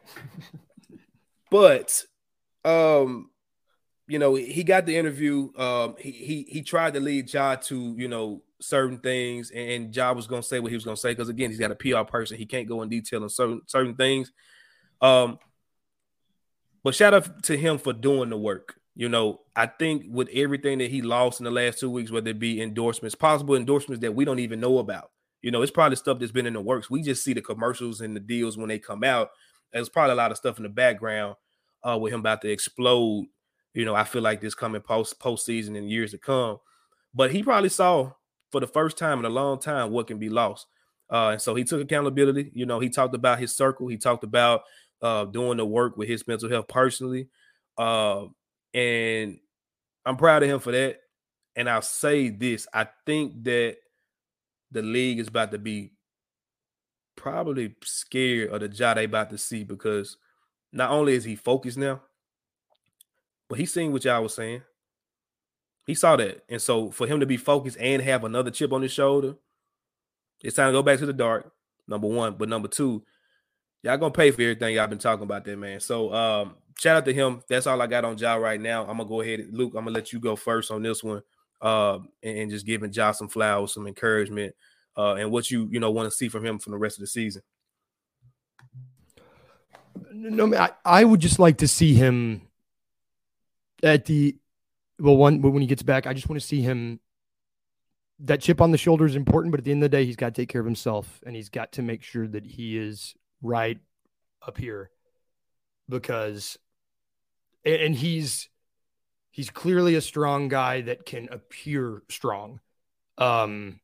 but um. You know, he got the interview. Um, he he he tried to lead Ja to, you know, certain things, and, and Ja was gonna say what he was gonna say because again, he's got a P R person. He can't go in detail on certain certain things. Um, but shout out to him for doing the work. You know, I think with everything that he lost in the last two weeks, whether it be endorsements, possible endorsements that we don't even know about. You know, it's probably stuff that's been in the works. We just see the commercials and the deals when they come out. There's probably a lot of stuff in the background uh, with him about to explode. You know, I feel like this coming post postseason in years to come. But he probably saw for the first time in a long time what can be lost. Uh, and so he took accountability. You know, he talked about his circle. He talked about uh, doing the work with his mental health personally. Uh, and I'm proud of him for that. And I'll say this. I think that the league is about to be probably scared of the Ja they about to see because not only is he focused now, but he seen what y'all was saying. He saw that. And so for him to be focused and have another chip on his shoulder, it's time to go back to the dark, number one. But number two, y'all going to pay for everything y'all been talking about there, man. So um, shout out to him. That's all I got on Ja right now. I'm going to go ahead. Luke, I'm going to let you go first on this one uh, and, and just giving Ja some flowers, some encouragement, uh, and what you, you know, want to see from him from the rest of the season. No, I, I would just like to see him at the well, one when he gets back. I just want to see him. That chip on the shoulder is important, but at the end of the day, he's got to take care of himself, and he's got to make sure that he is right up here, because, and he's he's clearly a strong guy that can appear strong. Um,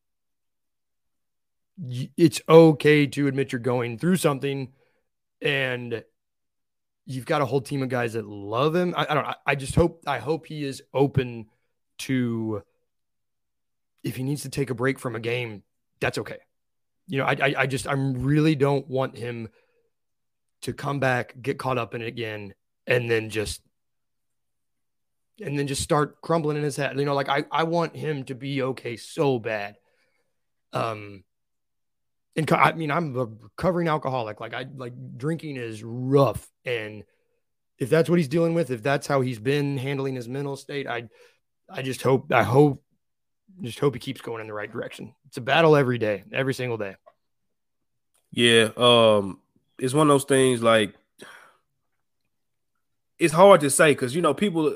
it's okay to admit you're going through something, and you've got a whole team of guys that love him. I, I don't know. I just hope, I hope he is open to, if he needs to take a break from a game, that's okay. You know, I, I, I just, I really don't want him to come back, get caught up in it again, and then just and then just start crumbling in his head. You know, like I, I want him to be okay so bad. Um, and co- I mean, I'm a recovering alcoholic. Like I like drinking is rough. And if that's what he's dealing with, if that's how he's been handling his mental state, I, I just hope, I hope, just hope he keeps going in the right direction. It's a battle every day, every single day. Yeah. Um, it's one of those things like, it's hard to say because, you know, people,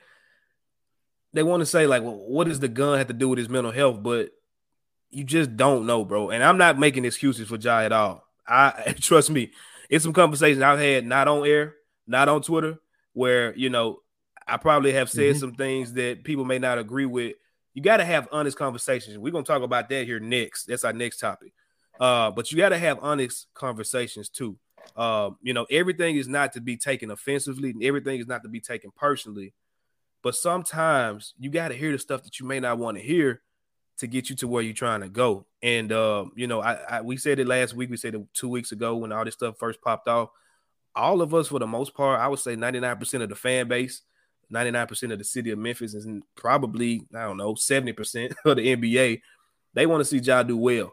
they want to say like, well, what does the gun have to do with his mental health? But you just don't know, bro. And I'm not making excuses for Ja at all. I trust me. It's some conversations I've had not on air, not on Twitter, where, you know, I probably have said mm-hmm. some things that people may not agree with. You got to have honest conversations. We're going to talk about that here next. That's our next topic. Uh, but you got to have honest conversations too. Uh, you know, everything is not to be taken offensively. Everything is not to be taken personally. But sometimes you got to hear the stuff that you may not want to hear to get you to where you're trying to go. And, uh, you know, I, I we said it last week. We said it two weeks ago when all this stuff first popped off. All of us, for the most part, I would say ninety-nine percent of the fan base, ninety-nine percent of the city of Memphis, and probably, I don't know, seventy percent of the N B A, they want to see Ja do well.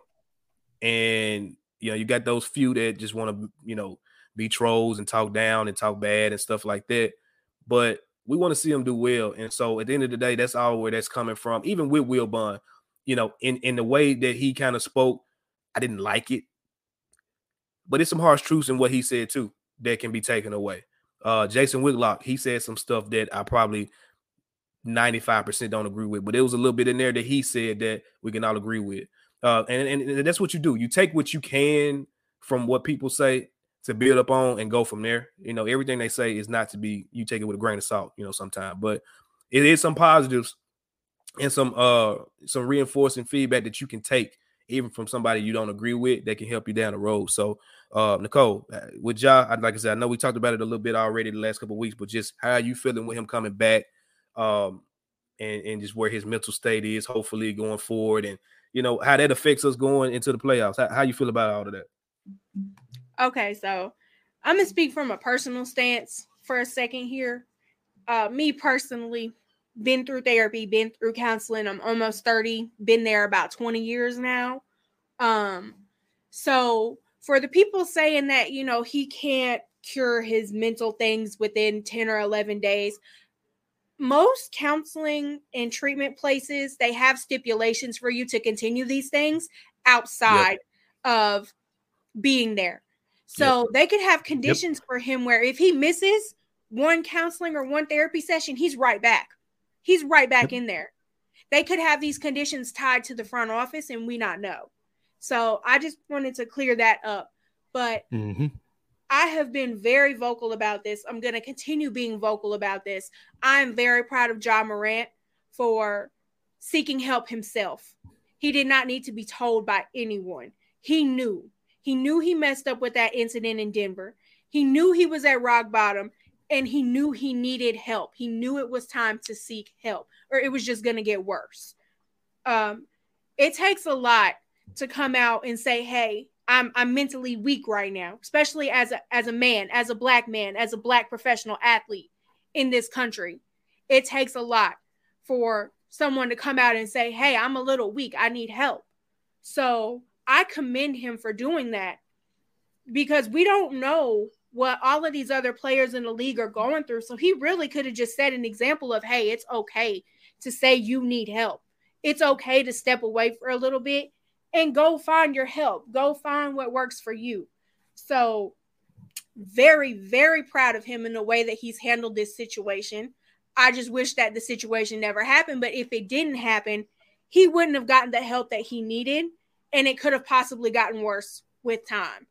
And, you know, you got those few that just want to, you know, be trolls and talk down and talk bad and stuff like that. But we want to see him do well. And so at the end of the day, that's all where that's coming from. Even with Wilbon, you know, in, in the way that he kind of spoke, I didn't like it. But it's some harsh truths in what he said, too, that can be taken away. Uh, Jason Whitlock, he said some stuff that I probably ninety-five percent don't agree with. But there was a little bit in there that he said that we can all agree with. Uh, and, and, and that's what you do. You take what you can from what people say to build up on and go from there. You know, everything they say is not to be, you take it with a grain of salt, you know, sometimes. But it is some positives and some uh some reinforcing feedback that you can take even from somebody you don't agree with that can help you down the road. So, uh, Nicole, with Ja, like I said, I know we talked about it a little bit already the last couple of weeks, but just how are you feeling with him coming back, um, and, and just where his mental state is, hopefully going forward, and, you know, how that affects us going into the playoffs? How, how you feel about all of that? Okay, so I'm going to speak from a personal stance for a second here. Uh, me personally, been through therapy, been through counseling. I'm almost thirty, been there about twenty years now. Um, so for the people saying that, you know, he can't cure his mental things within ten or eleven days, most counseling and treatment places, they have stipulations for you to continue these things outside yep. of being there. So yep. they could have conditions yep. for him where if he misses one counseling or one therapy session, he's right back. He's right back yep. in there. They could have these conditions tied to the front office and we not know. So I just wanted to clear that up. But mm-hmm. I have been very vocal about this. I'm going to continue being vocal about this. I'm very proud of Ja Morant for seeking help himself. He did not need to be told by anyone. He knew. He knew he messed up with that incident in Denver. He knew he was at rock bottom, and he knew he needed help. He knew it was time to seek help, or it was just going to get worse. Um, it takes a lot to come out and say, hey, I'm I'm mentally weak right now, especially as a as a man, as a black man, as a black professional athlete in this country. It takes a lot for someone to come out and say, hey, I'm a little weak. I need help. So I commend him for doing that, because we don't know what all of these other players in the league are going through. So he really could have just set an example of, hey, it's okay to say you need help. It's okay to step away for a little bit and go find your help. Go find what works for you. So very, very proud of him in the way that he's handled this situation. I just wish that the situation never happened. But if it didn't happen, he wouldn't have gotten the help that he needed. And it could have possibly gotten worse with time.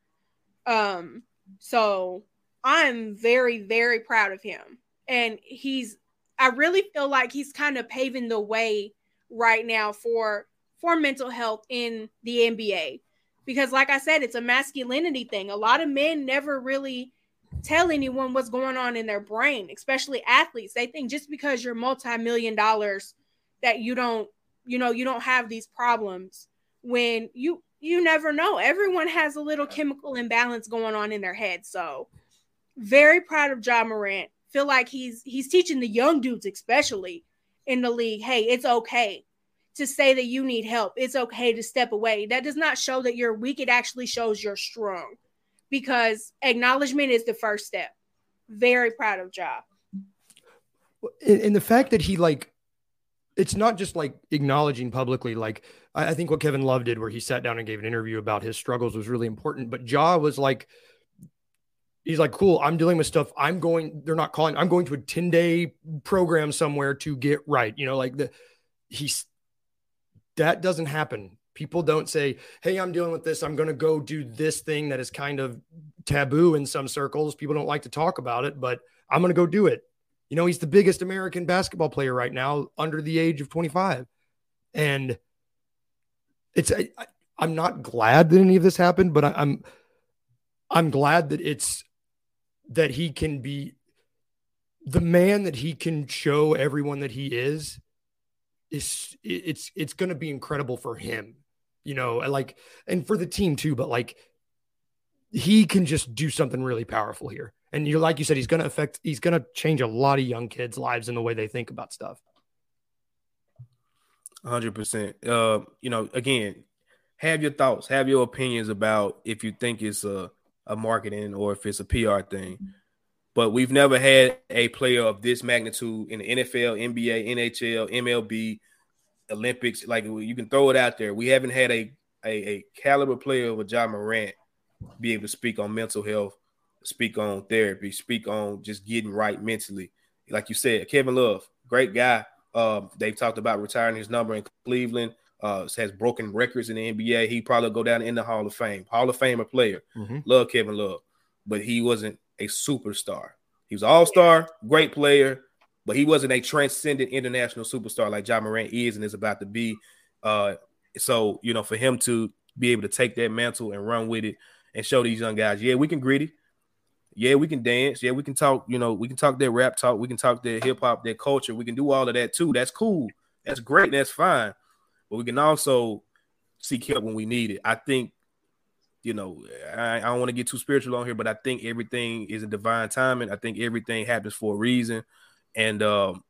Um, so I'm very, very proud of him. And he's, I really feel like he's kind of paving the way right now for, for mental health in the N B A. Because like I said, it's a masculinity thing. A lot of men never really tell anyone what's going on in their brain, especially athletes. They think just because you're multi-million dollars that you don't, you know, you don't have these problems. When you you never know. Everyone has a little chemical imbalance going on in their head. So very proud of Ja Morant feel like he's he's teaching the young dudes, especially in the league, hey, it's okay to say that you need help. It's okay to step away. That does not show that you're weak. It actually shows you're strong, because acknowledgement is the first step. Very proud of Ja. And, and the fact that he, like, it's not just like acknowledging publicly. Like, I, I think what Kevin Love did, where he sat down and gave an interview about his struggles, was really important. But Ja was like, he's like, cool, I'm dealing with stuff. I'm going, they're not calling, I'm going to a ten day program somewhere to get right. You know, like the, he's, that doesn't happen. People don't say, hey, I'm dealing with this, I'm going to go do this thing that is kind of taboo in some circles. People don't like to talk about it, but I'm going to go do it. You know, he's the biggest American basketball player right now under the age of twenty-five. And it's, I, I'm not glad that any of this happened, but I, I'm, I'm glad that it's, that he can be the man that he can show everyone that he is, is it's, it's going to be incredible for him, you know, like, and for the team too, but like, he can just do something really powerful here. And you're, like you said, he's going to affect, he's going to change a lot of young kids' lives in the way they think about stuff. one hundred percent. Uh, you know, again, have your thoughts, have your opinions about if you think it's a, a marketing or if it's a P R thing. But we've never had a player of this magnitude in the N F L, N B A, N H L, M L B, Olympics. Like, you can throw it out there. We haven't had a a, a caliber player with Ja Morant be able to speak on mental health, speak on therapy, speak on just getting right mentally. Like you said, Kevin Love, great guy. Uh, they've talked about retiring his number in Cleveland. Uh, has broken records in the N B A. He probably go down in the Hall of Fame. Hall of Famer player. Mm-hmm. Love Kevin Love. But he wasn't a superstar. He was an all-star, great player, but he wasn't a transcendent international superstar like Ja Morant is and is about to be. Uh, so, you know, for him to be able to take that mantle and run with it and show these young guys, yeah, we can gritty. Yeah, we can dance. Yeah, we can talk, you know, we can talk that rap talk. We can talk that hip-hop, that culture. We can do all of that too. That's cool. That's great. That's fine. But we can also seek help when we need it. I think, you know, I, I don't want to get too spiritual on here, but I think everything is a divine timing. I think everything happens for a reason. And um,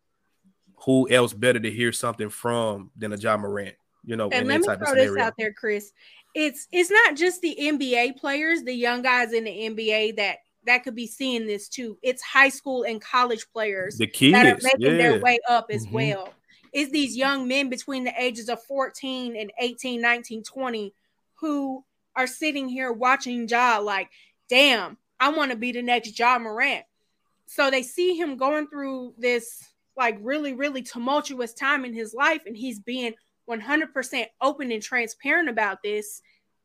who else better to hear something from than a Ja Morant, you know, and in let that me type throw of this scenario. out there, Chris. It's it's not just the N B A players, the young guys in the N B A that that could be seeing this too. It's high school and college players the kids, that are making yeah. their way up as Mm-hmm. well. It's these young men between the ages of fourteen and eighteen, nineteen, twenty who are sitting here watching Ja like, damn, I want to be the next Ja Morant. So they see him going through this like really, really tumultuous time in his life, and he's being one hundred percent open and transparent about this.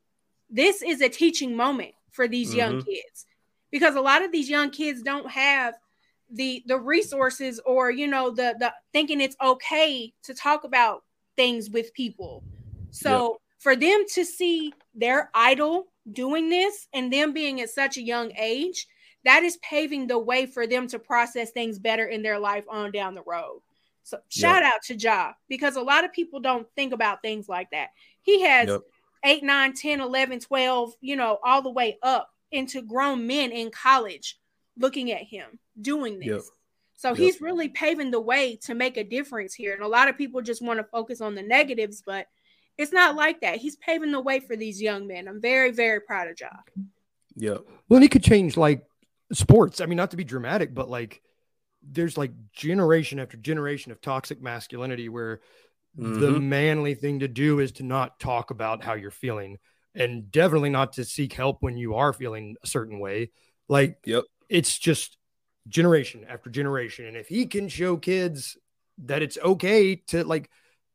This is a teaching moment for these mm-hmm. young kids, because a lot of these young kids don't have the the resources or, you know, the the thinking it's okay to talk about things with people. So yep. for them to see their idol doing this and them being at such a young age, that is paving the way for them to process things better in their life on down the road. So shout yep. out to Ja, because a lot of people don't think about things like that. He has yep. eight, nine, ten, eleven, twelve, you know, all the way up into grown men in college looking at him doing this. Yep. So yep. he's really paving the way to make a difference here. And a lot of people just want to focus on the negatives, but it's not like that. He's paving the way for these young men. I'm very, very proud of Ja. Yeah. Well, he could change like sports. I mean, not to be dramatic, but like there's like generation after generation of toxic masculinity where mm-hmm. the manly thing to do is to not talk about how you're feeling, and definitely not to seek help when you are feeling a certain way. Like, yep. it's just generation after generation. And if he can show kids that it's okay to like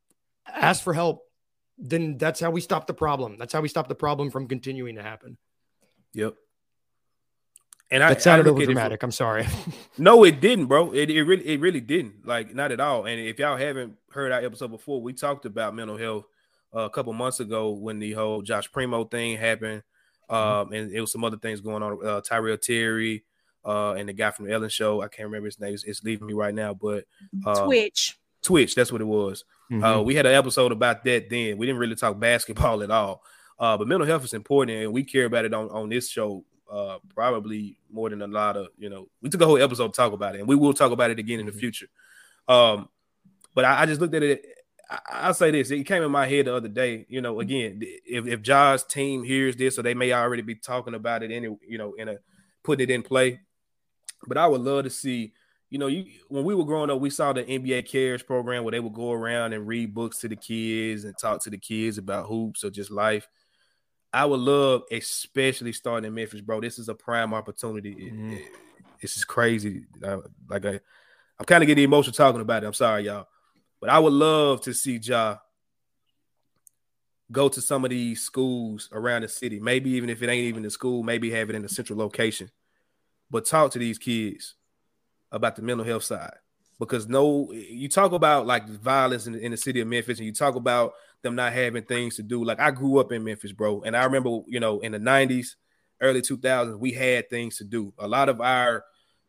ask for help, then that's how we stop the problem. That's how we stop the problem from continuing to happen. Yep. And that I sounded I over dramatic. I'm sorry. No, it didn't, bro. It, it really, it really didn't. Like, not at all. And if y'all haven't heard our episode before, we talked about mental health uh, a couple months ago when the whole Josh Primo thing happened. Um, and it was some other things going on. Uh, Tyrell Terry uh, and the guy from the Ellen Show. I can't remember his name. It's, it's leaving me right now. But uh, Twitch. Twitch, that's what it was. Mm-hmm. Uh, we had an episode about that then. We didn't really talk basketball at all. Uh, but mental health is important, and we care about it on, on this show uh, probably more than a lot of, you know, we took a whole episode to talk about it, and we will talk about it again in the future. Um, but I, I just looked at it. I, I'll say this. It came in my head the other day, you know, again, if, if Ja's team hears this, or they may already be talking about it in, you know, in a putting it in play. But I would love to see, you know, you when we were growing up, we saw the N B A Cares program where they would go around and read books to the kids and talk to the kids about hoops or just life. I would love, especially starting in Memphis, bro. This is a prime opportunity. Mm-hmm. It, it, this is crazy. I, like I, I'm kind of getting emotional talking about it. I'm sorry, y'all, but I would love to see Ja go to some of these schools around the city. Maybe even if it ain't even the school, maybe have it in a central location. But talk to these kids about the mental health side, because no, you talk about like violence in, in the city of Memphis, and you talk about them not having things to do. Like I grew up in Memphis, bro, and I remember, you know, in the nineties, early two thousands, we had things to do. A lot of our,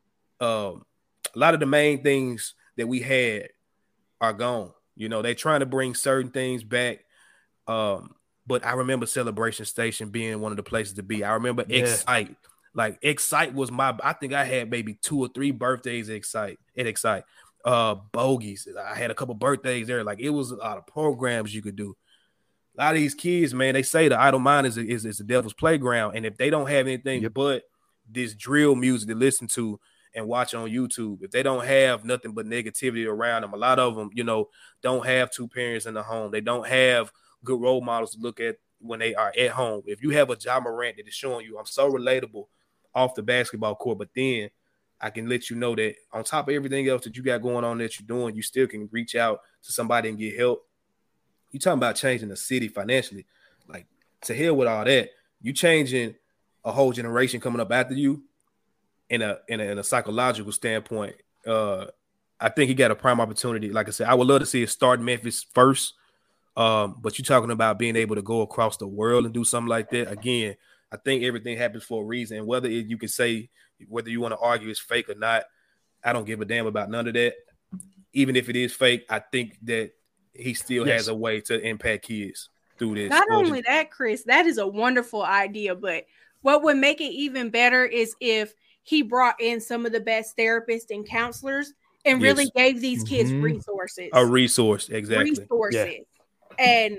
um, a lot of the main things that we had are gone. You know, they're trying to bring certain things back. Um, but I remember Celebration Station being one of the places to be. I remember yeah. Excite. Like Excite was my, I think I had maybe two or three birthdays at Excite, at Excite. Uh, Bogies. I had a couple birthdays there. Like it was a lot of programs you could do. A lot of these kids, man, they say the idle mind is, is, is the devil's playground. And if they don't have anything yep. but this drill music to listen to and watch on YouTube, if they don't have nothing but negativity around them, a lot of them, you know, don't have two parents in the home. They don't have good role models to look at when they are at home. If you have a Ja Morant that is showing you, I'm so relatable off the basketball court, but then I can let you know that on top of everything else that you got going on that you're doing, you still can reach out to somebody and get help. You talking about changing the city financially. Like, to hell with all that. You changing a whole generation coming up after you in a in a, in a psychological standpoint. Uh, I think he got a prime opportunity. Like I said, I would love to see it start in Memphis first. Um, but you're talking about being able to go across the world and do something like that. Again, I think everything happens for a reason. And whether it, you can say, whether you want to argue it's fake or not, I don't give a damn about none of that. Even if it is fake, I think that he still yes. has a way to impact kids through this. Not only that, Chris, that is a wonderful idea. But what would make it even better is if he brought in some of the best therapists and counselors and yes. really gave these kids mm-hmm. resources. A resource, exactly. Resources. Yeah. And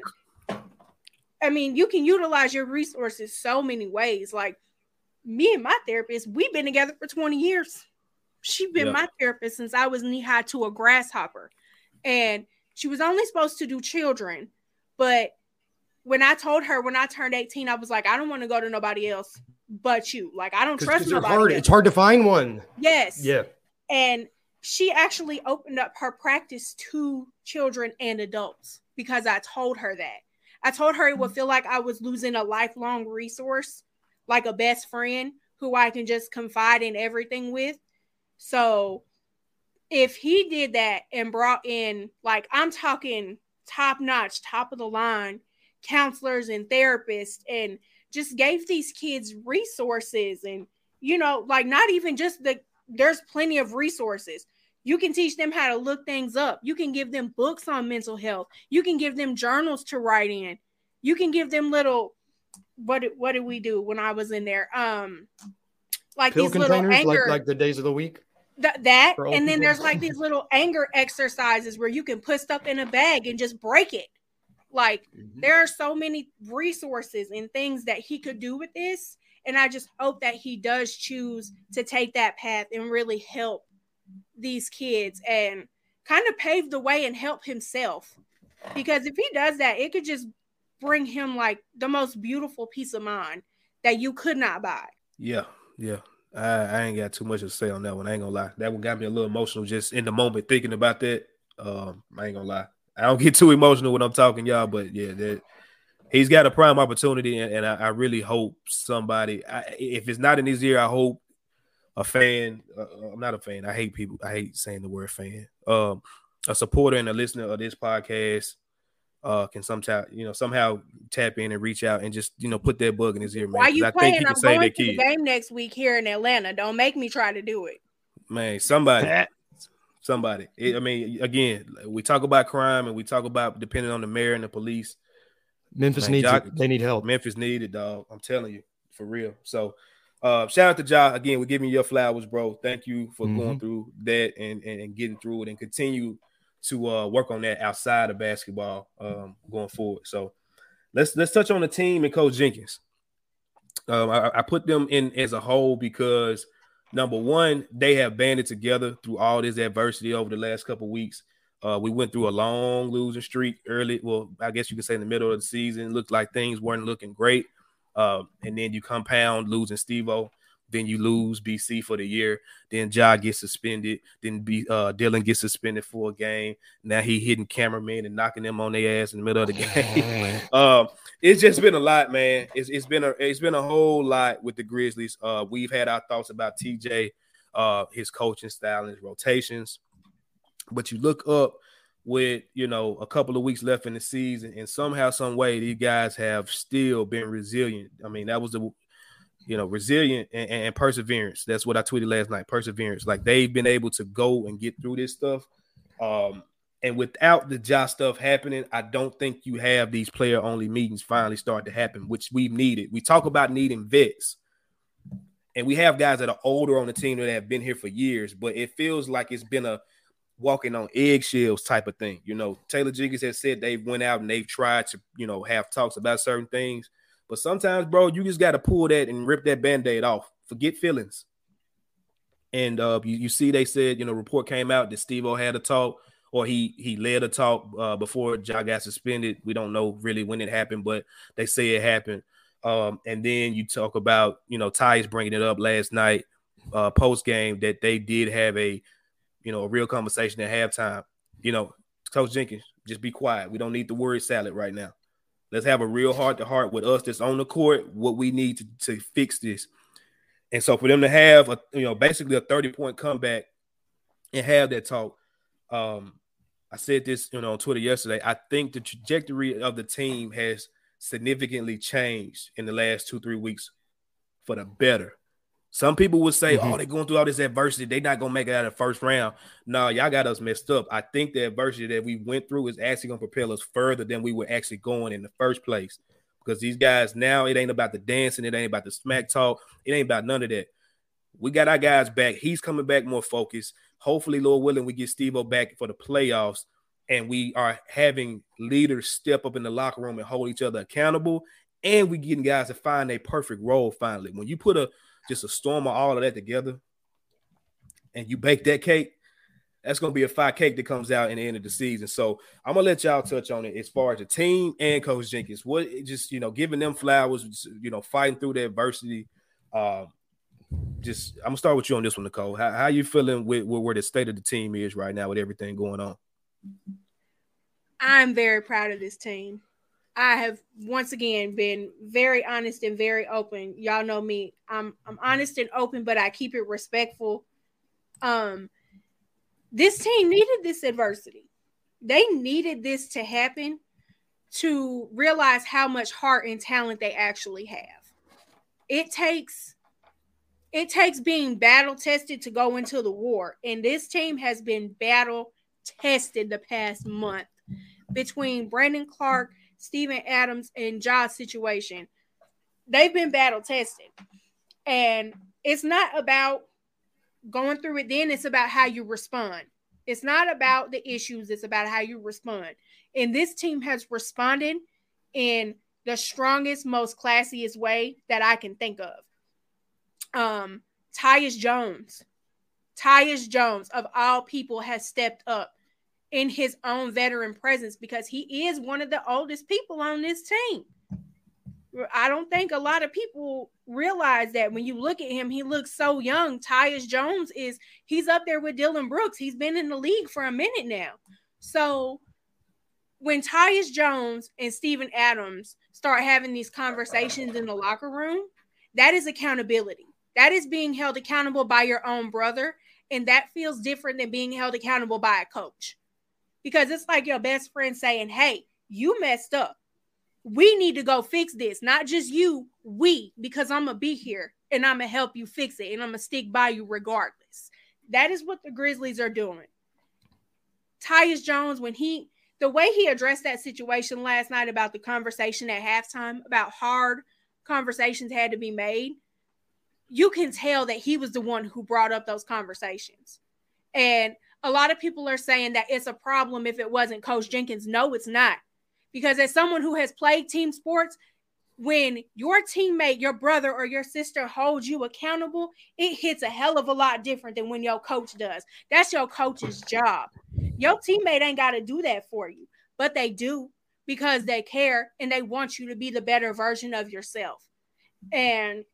I mean, you can utilize your resources so many ways. Like me and my therapist, we've been together for twenty years. She's been yep. my therapist since I was knee high to a grasshopper. And she was only supposed to do children. But when I told her when I turned eighteen, I was like, I don't want to go to nobody else but you. Like, I don't trust nobody hard. else. It's hard to find one. Yes. Yeah. And she actually opened up her practice to children and adults because I told her that. I told her it would feel like I was losing a lifelong resource, like a best friend who I can just confide in everything with. So if he did that and brought in, like, I'm talking top notch, top of the line counselors and therapists, and just gave these kids resources, and, you know, like, not even just the, there's plenty of resources. You can teach them how to look things up. You can give them books on mental health. You can give them journals to write in. You can give them little, what what did we do when I was in there? Um, like Pill these little anger, like, like the days of the week. Th- that, and then people. There's like these little anger exercises where you can put stuff in a bag and just break it. Like mm-hmm. there are so many resources and things that he could do with this. And I just hope that he does choose to take that path and really help these kids and kind of pave the way and help himself. Because if he does that, it could just bring him like the most beautiful peace of mind that you could not buy. Yeah, yeah. I, I ain't got too much to say on that one. I ain't gonna lie. That one got me a little emotional just in the moment thinking about that. Um, I ain't gonna lie. I don't get too emotional when I'm talking, y'all, but yeah, that he's got a prime opportunity, and, and I, I really hope somebody, I, if it's not in his ear, I hope a fan, uh, I'm not a fan. I hate people. I hate saying the word fan. Um, a supporter and a listener of this podcast uh, can sometime, you know, somehow tap in and reach out and just, you know, put that bug in his ear, man. Why you I playing? Think he can I'm save going that to kid. the game next week here in Atlanta. Don't make me try to do it. Man, somebody, somebody. It, I mean, again, we talk about crime and we talk about depending on the mayor and the police. Memphis man, needs Jock, it. They need help. Memphis needs it, dog. I'm telling you, for real. So Uh, shout out to Ja again. We're giving you your flowers, bro. Thank you for Mm-hmm. going through that and, and, and getting through it and continue to uh, work on that outside of basketball um, going forward. So let's let's touch on the team and Coach Jenkins. Um, I, I put them in as a whole because number one, they have banded together through all this adversity over the last couple of weeks. Uh, we went through a long losing streak early. Well, I guess you could say in the middle of the season. It looked like things weren't looking great. Uh, and then you compound losing Steve-O. Then you lose B C for the year. Then Ja gets suspended. Then B, uh, Dylan gets suspended for a game. Now he hitting cameramen and knocking them on their ass in the middle of the game. um, it's just been a lot, man. It's, it's been a it's been a whole lot with the Grizzlies. Uh, we've had our thoughts about T J, uh, his coaching style and his rotations. But you look up with, you know, a couple of weeks left in the season, and somehow, some way, these guys have still been resilient. I mean, that was the you know, resilient and, and perseverance. That's what I tweeted last night, perseverance. Like, they've been able to go and get through this stuff. Um, and without the Ja stuff happening, I don't think you have these player-only meetings finally start to happen, which we've needed. We talk about needing vets, and we have guys that are older on the team that have been here for years, but it feels like it's been a walking on eggshells type of thing. You know, Taylor Jenkins has said they've went out and they've tried to, you know, have talks about certain things. But sometimes, bro, you just got to pull that and rip that Band-Aid off. Forget feelings. And uh, you, you see they said, you know, report came out that Steve-O had a talk, or he he led a talk uh, before Ja got suspended. We don't know really when it happened, but they say it happened. Um, and then you talk about, you know, Tyus bringing it up last night, uh, post-game, that they did have a, you know, a real conversation at halftime. You know, Coach Jenkins, just be quiet. We don't need the word salad right now. Let's have a real heart-to-heart with us that's on the court, what we need to, to fix this. And so for them to have, a, you know, basically a thirty-point comeback and have that talk, um, I said this, you know, on Twitter yesterday, I think the trajectory of the team has significantly changed in the last two, three weeks for the better. Some people would say, mm-hmm. oh, they're going through all this adversity. They're not going to make it out of the first round. No, y'all got us messed up. I think the adversity that we went through is actually going to propel us further than we were actually going in the first place. Because these guys now, it ain't about the dancing. It ain't about the smack talk. It ain't about none of that. We got our guys back. He's coming back more focused. Hopefully, Lord willing, we get Steve-O back for the playoffs, and we are having leaders step up in the locker room and hold each other accountable, and we getting guys to find a perfect role finally. When you put a just a storm of all of that together and you bake that cake, that's going to be a fire cake that comes out in the end of the season. So I'm going to let y'all touch on it as far as the team and Coach Jenkins. What just, you know, giving them flowers, you know, fighting through the adversity. Uh, just I'm going to start with you on this one, Nicole. How, how you feeling with, with where the state of the team is right now with everything going on? I'm very proud of this team. I have once again been very honest and very open. Y'all know me. I'm I'm honest and open, but I keep it respectful. Um, this team needed this adversity. They needed this to happen to realize how much heart and talent they actually have. It takes it takes being battle tested to go into the war, and this team has been battle tested the past month between Brandon Clark, Steven Adams, and Ja's situation. They've been battle tested. And it's not about going through it then, it's about how you respond. It's not about the issues, it's about how you respond. And this team has responded in the strongest, most classiest way that I can think of. Um, Tyus Jones. Tyus Jones, of all people, has stepped up in his own veteran presence because he is one of the oldest people on this team. I don't think a lot of people realize that when you look at him, he looks so young. Tyus Jones is, he's up there with Dylan Brooks. He's been in the league for a minute now. So when Tyus Jones and Steven Adams start having these conversations in the locker room, that is accountability. That is being held accountable by your own brother. And that feels different than being held accountable by a coach. Because it's like your best friend saying, hey, you messed up. We need to go fix this. Not just you, we, because I'm going to be here and I'm going to help you fix it. And I'm going to stick by you regardless. That is what the Grizzlies are doing. Tyus Jones, when he, the way he addressed that situation last night about the conversation at halftime, about hard conversations had to be made. you can tell that he was the one who brought up those conversations. And a lot of people are saying that it's a problem if it wasn't Coach Jenkins. No, it's not. Because as someone who has played team sports, when your teammate, your brother or your sister holds you accountable, it hits a hell of a lot different than when your coach does. That's your coach's job. Your teammate ain't got to do that for you, but they do because they care and they want you to be the better version of yourself. And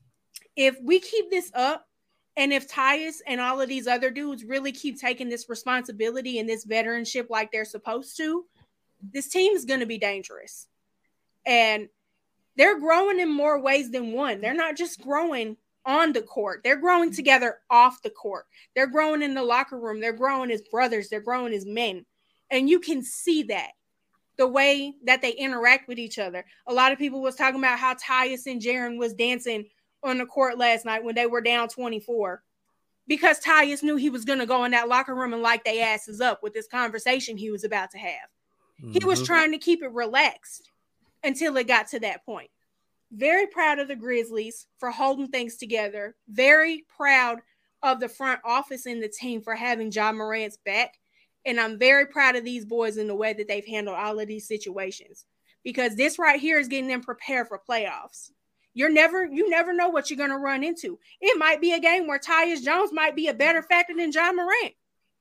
if we keep this up, and if Tyus and all of these other dudes really keep taking this responsibility and this veteranship like they're supposed to, this team is going to be dangerous. And they're growing in more ways than one. They're not just growing on the court. They're growing together off the court. They're growing in the locker room. They're growing as brothers. They're growing as men. And you can see that, the way that they interact with each other. A lot of people was talking about how Tyus and Jaren was dancing on the court last night when they were down twenty-four, because Tyus knew he was going to go in that locker room and light their asses up with this conversation he was about to have. Mm-hmm. He was trying to keep it relaxed until it got to that point. Very proud of the Grizzlies for holding things together. Very proud of the front office and the team for having Ja Morant's back. And I'm very proud of these boys in the way that they've handled all of these situations, because this right here is getting them prepared for playoffs. You're never, you never know what you're going to run into. It might be a game where Tyus Jones might be a better factor than Ja Morant.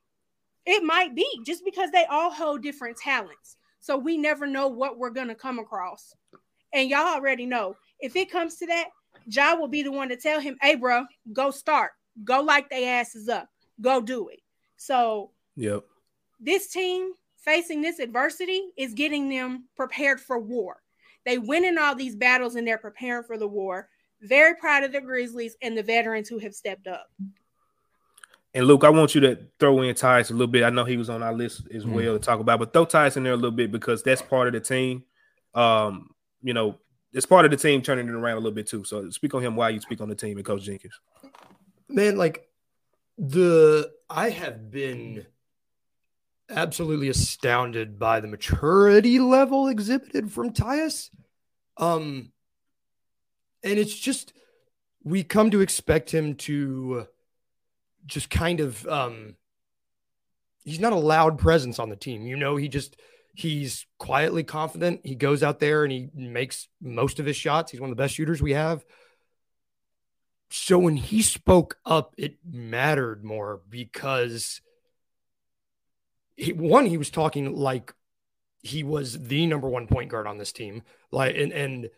It might be, just because they all hold different talents. So we never know what we're going to come across. And y'all already know, if it comes to that, Ja will be the one to tell him, hey, bro, go start. Go light their asses up. Go do it. So yep. This team facing this adversity is getting them prepared for war. They win in all these battles and they're preparing for the war. Very proud of the Grizzlies and the veterans who have stepped up. And Luke, I want you to throw in Tyus a little bit. I know he was on our list as well mm. to talk about, but throw Tyus in there a little bit because that's part of the team. Um, you know, it's part of the team turning it around a little bit too. So speak on him while you speak on the team and Coach Jenkins. Man, like the I have been absolutely astounded by the maturity level exhibited from Tyus. Um, and it's just, we come to expect him to just kind of, um, he's not a loud presence on the team. You know, he just, he's quietly confident. He goes out there and he makes most of his shots. He's one of the best shooters we have. So when he spoke up, it mattered more because He, one, he was talking like he was the number one point guard on this team. Like, and, and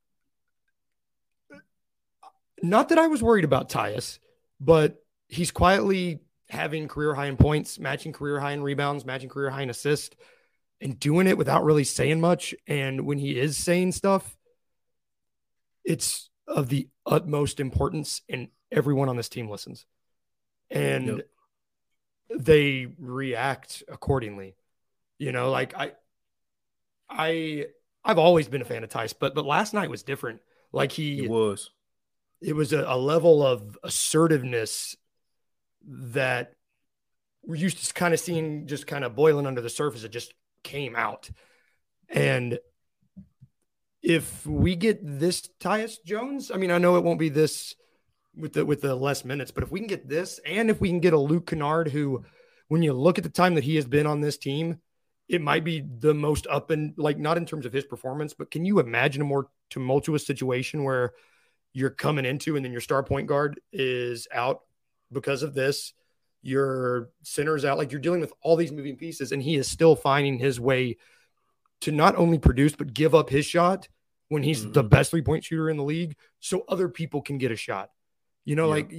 not that I was worried about Tyus, but he's quietly having career high in points, matching career high in rebounds, matching career high in assists, and doing it without really saying much. And when he is saying stuff, it's of the utmost importance, and everyone on this team listens. And yep. they react accordingly. You know, like I, I, I've always been a fan of Tyus, but but last night was different. Like he it was, it was a, a level of assertiveness that we're used to kind of seeing just kind of boiling under the surface. It just came out. And if we get this Tyus Jones, I mean, I know it won't be this with the with the less minutes, but if we can get this, and if we can get a Luke Kennard who, when you look at the time that he has been on this team, it might be the most up and like, not in terms of his performance, but can you imagine a more tumultuous situation where you're coming into and then your star point guard is out because of this, your center's out, like you're dealing with all these moving pieces, and he is still finding his way to not only produce, but give up his shot when he's mm-hmm. the best three-point shooter in the league so other people can get a shot. You know, yeah. like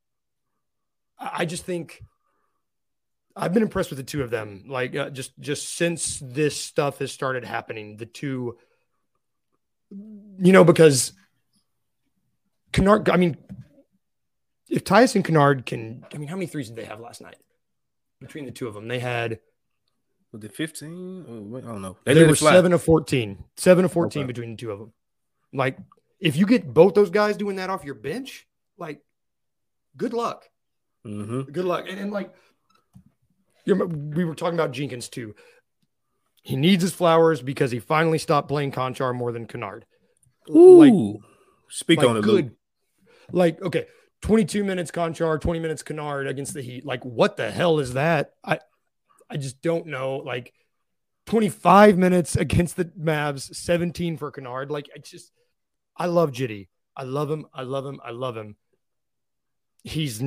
I just think I've been impressed with the two of them. Like uh, just, just since this stuff has started happening, the two, you know, because Kennard, I mean, if Tyus and Kennard can, I mean, how many threes did they have last night between the two of them? They had, was it fifteen? Oh, I don't know. They, they were seven of fourteen, seven of fourteen okay. between the two of them. Like if you get both those guys doing that off your bench, like, good luck. Mm-hmm. Good luck. And, and like, you know, we were talking about Jenkins too. He needs his flowers because he finally stopped playing Conchar more than Kennard. Ooh. Like, Speak like on it, good, Luke. like, okay, twenty-two minutes Conchar, twenty minutes Kennard against the Heat. Like, what the hell is that? I, I just don't know. Like, twenty-five minutes against the Mavs, seventeen for Kennard. Like, I just, I love Jitty. I love him. I love him. I love him. He's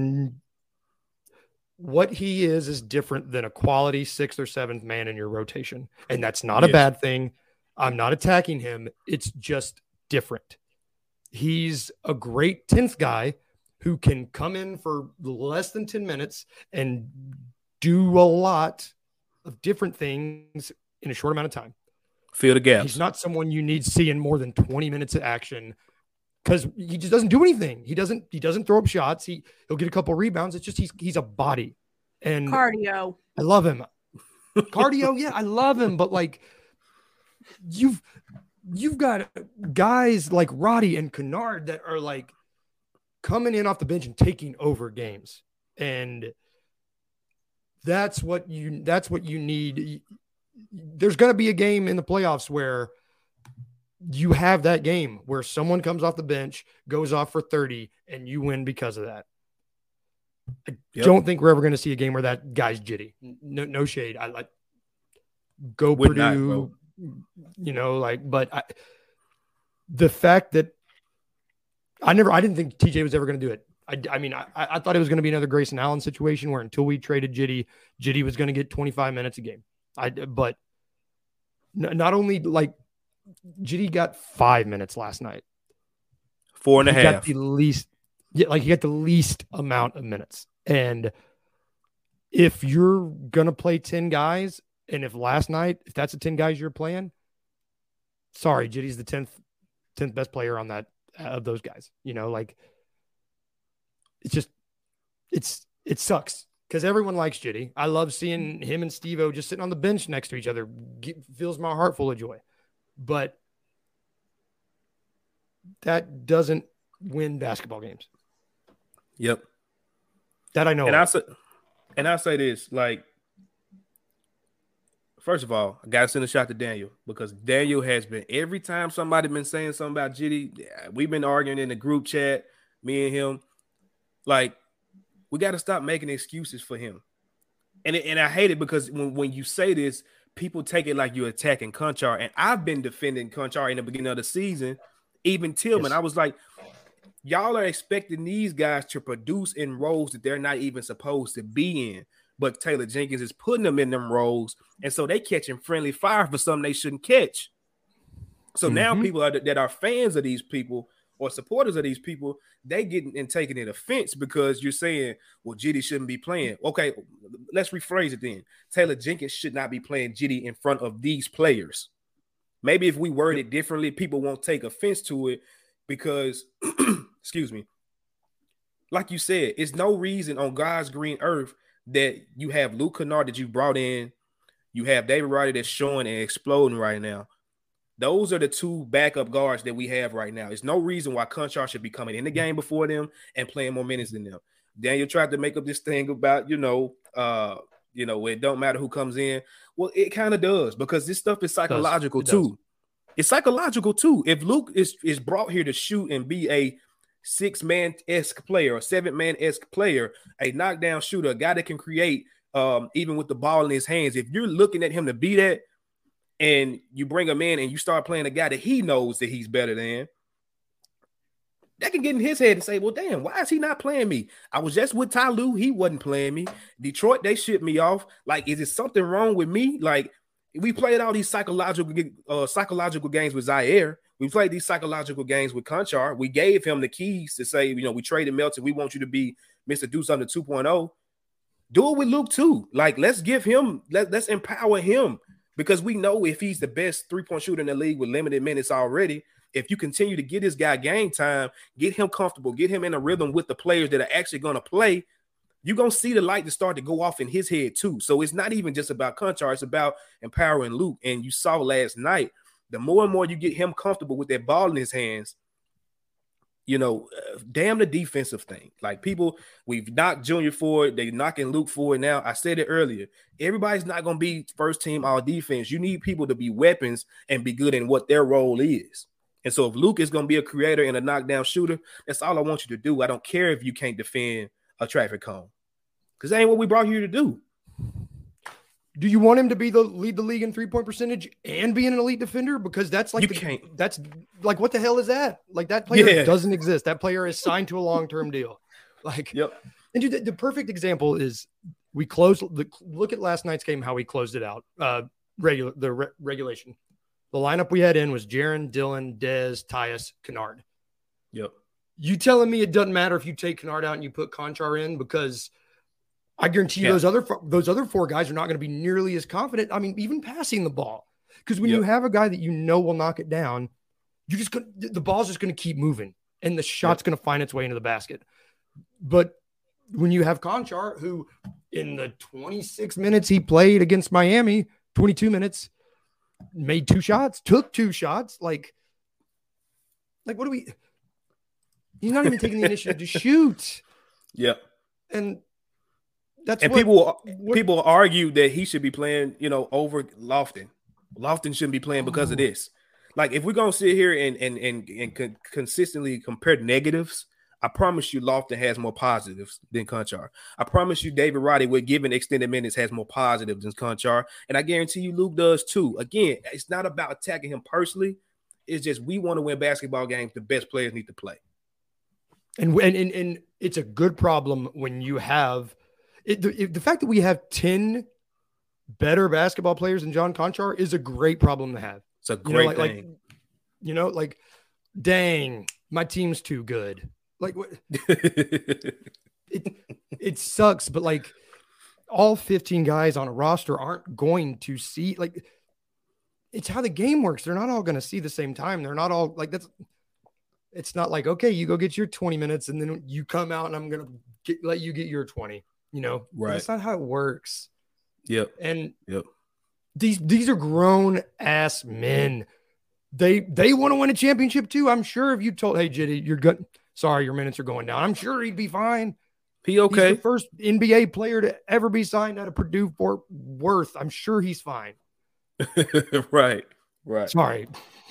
what he is is different than a quality sixth or seventh man in your rotation. And that's not yes. a bad thing. I'm not attacking him. It's just different. He's a great tenth guy who can come in for less than ten minutes and do a lot of different things in a short amount of time. Fill the gaps. He's not someone you need seeing more than twenty minutes of action because he just doesn't do anything. He doesn't, he doesn't throw up shots. He he'll get a couple rebounds. It's just, he's, he's a body and cardio. I love him. Cardio. Yeah. I love him. But like you've, you've got guys like Roddy and Kennard that are like coming in off the bench and taking over games. And that's what you, that's what you need. There's going to be a game in the playoffs where you have that game where someone comes off the bench, goes off for thirty, and you win because of that. I yep. don't think we're ever going to see a game where that guy's jitty. No, no shade. I like go Would Purdue, not, you know, like, but I, the fact that I never, I didn't think T J was ever going to do it. I, I mean, I, I thought it was going to be another Grayson Allen situation where until we traded Jitty, Jitty was going to get twenty-five minutes a game. I, but n- not only like Jitty got five minutes last night, four and a he half, got the least, yeah, like he got the least amount of minutes. And if you're gonna play ten guys, and if last night, if that's the ten guys you're playing, sorry, Jitty's the tenth, tenth best player on that of those guys. You know, like it's just, it's it sucks. Because everyone likes Jitty. I love seeing him and Steve-O just sitting on the bench next to each other. Get, fills my heart full of joy. But that doesn't win basketball games. Yep. That I know and of. I say, and I say this, like, first of all, I got to send a shot to Daniel because Daniel has been, every time somebody been saying something about Jitty, we've been arguing in the group chat, me and him, like, we got to stop making excuses for him. And it, and I hate it because when, when you say this, people take it like you're attacking Conchar. And I've been defending Conchar in the beginning of the season, even Tillman. Yes. I was like, y'all are expecting these guys to produce in roles that they're not even supposed to be in. But Taylor Jenkins is putting them in them roles. And so they catching friendly fire for something they shouldn't catch. So mm-hmm. now people are, that are fans of these people or supporters of these people, they getting and taking it offense because you're saying, well, Jitty shouldn't be playing. Okay, let's rephrase it then. Taylor Jenkins should not be playing Jitty in front of these players. Maybe if we word it differently, people won't take offense to it because, excuse me, like you said, it's no reason on God's green earth that you have Luke Kennard that you brought in, you have David Roddy that's showing and exploding right now. Those are the two backup guards that we have right now. There's no reason why Conchar should be coming in the game before them and playing more minutes than them. Daniel tried to make up this thing about, you know, uh, you know, it don't matter who comes in. Well, it kind of does because this stuff is psychological it it too. Does. It's psychological too. If Luke is, is brought here to shoot and be a six-man-esque player, a seven-man-esque player, a knockdown shooter, a guy that can create um, even with the ball in his hands, if you're looking at him to be that, and you bring him in and you start playing a guy that he knows that he's better than, that can get in his head and say, well, damn, why is he not playing me? I was just with Ty Lue. He wasn't playing me. Detroit, they shipped me off. Like, is it something wrong with me? Like, we played all these psychological uh, psychological games with Zaire. We played these psychological games with Conchar. We gave him the keys to say, you know, we traded Melton. We want you to be Mister Do Something two point oh. Do it with Luke too. Like, let's give him, let, let's empower him. Because we know if he's the best three-point shooter in the league with limited minutes already, if you continue to get this guy game time, get him comfortable, get him in a rhythm with the players that are actually going to play, you're going to see the light to start to go off in his head too. So it's not even just about Conchar. It's about empowering Luke. And you saw last night, the more and more you get him comfortable with that ball in his hands, you know, uh, damn the defensive thing. Like, people, we've knocked Junior for it. They're knocking Luke for it now. I said it earlier. Everybody's not going to be first team all defense. You need people to be weapons and be good in what their role is. And so if Luke is going to be a creator and a knockdown shooter, that's all I want you to do. I don't care if you can't defend a traffic cone, because that ain't what we brought you here to do. Do you want him to be the lead the league in three-point percentage and be an elite defender? Because that's like you the, can't. That's like, what the hell is that? Like, that player Yeah. doesn't exist. That player is signed to a long-term deal. Like, Yep. And dude, the, the perfect example is we closed the look at last night's game, how we closed it out. Uh, regular the re- regulation. The lineup we had in was Jaren, Dylan, Dez, Tyus, Kennard. Yep. You telling me it doesn't matter if you take Kennard out and you put Conchar in, because I guarantee you Yeah. those other those other four guys are not going to be nearly as confident. I mean, even passing the ball, because when Yep. you have a guy that you know will knock it down, you're just going the ball's just going to keep moving and the shot's Yep. going to find its way into the basket. But when you have Conchar, who in the twenty-six minutes he played against Miami, twenty-two minutes, made two shots, took two shots, like, like what do we? He's not even taking the initiative to shoot, Yep. and that's And what, people what- people argue that he should be playing, you know, over Lofton. Lofton shouldn't be playing because of Oh. this. Like, if we're gonna sit here and and and, and con- consistently compare negatives, I promise you Lofton has more positives than Conchar. I promise you David Roddy, with given extended minutes, has more positives than Conchar. And I guarantee you Luke does too. Again, it's not about attacking him personally. It's just we want to win basketball games. The best players need to play. And, and and and it's a good problem when you have it, the, the fact that we have ten better basketball players than John Conchar is a great problem to have. It's a You know, great like, like, thing. you know, like, dang, my team's too good. Like, what? it it sucks, but like, all fifteen guys on a roster aren't going to see, like, it's how the game works. They're not all going to see the same time. They're not all like, that's, it's not like, okay, you go get your twenty minutes and then you come out and I'm going to let you get your twenty, you know, Right. That's not how it works. Yep. And Yep. these, these are grown ass men. They, they want to win a championship too. I'm sure if you told, hey, Jitty, you're good. Sorry, your minutes are going down. I'm sure he'd be fine. He okay. He's the first N B A player to ever be signed out of Purdue Fort Worth. I'm sure he's fine. Right. Right. Sorry.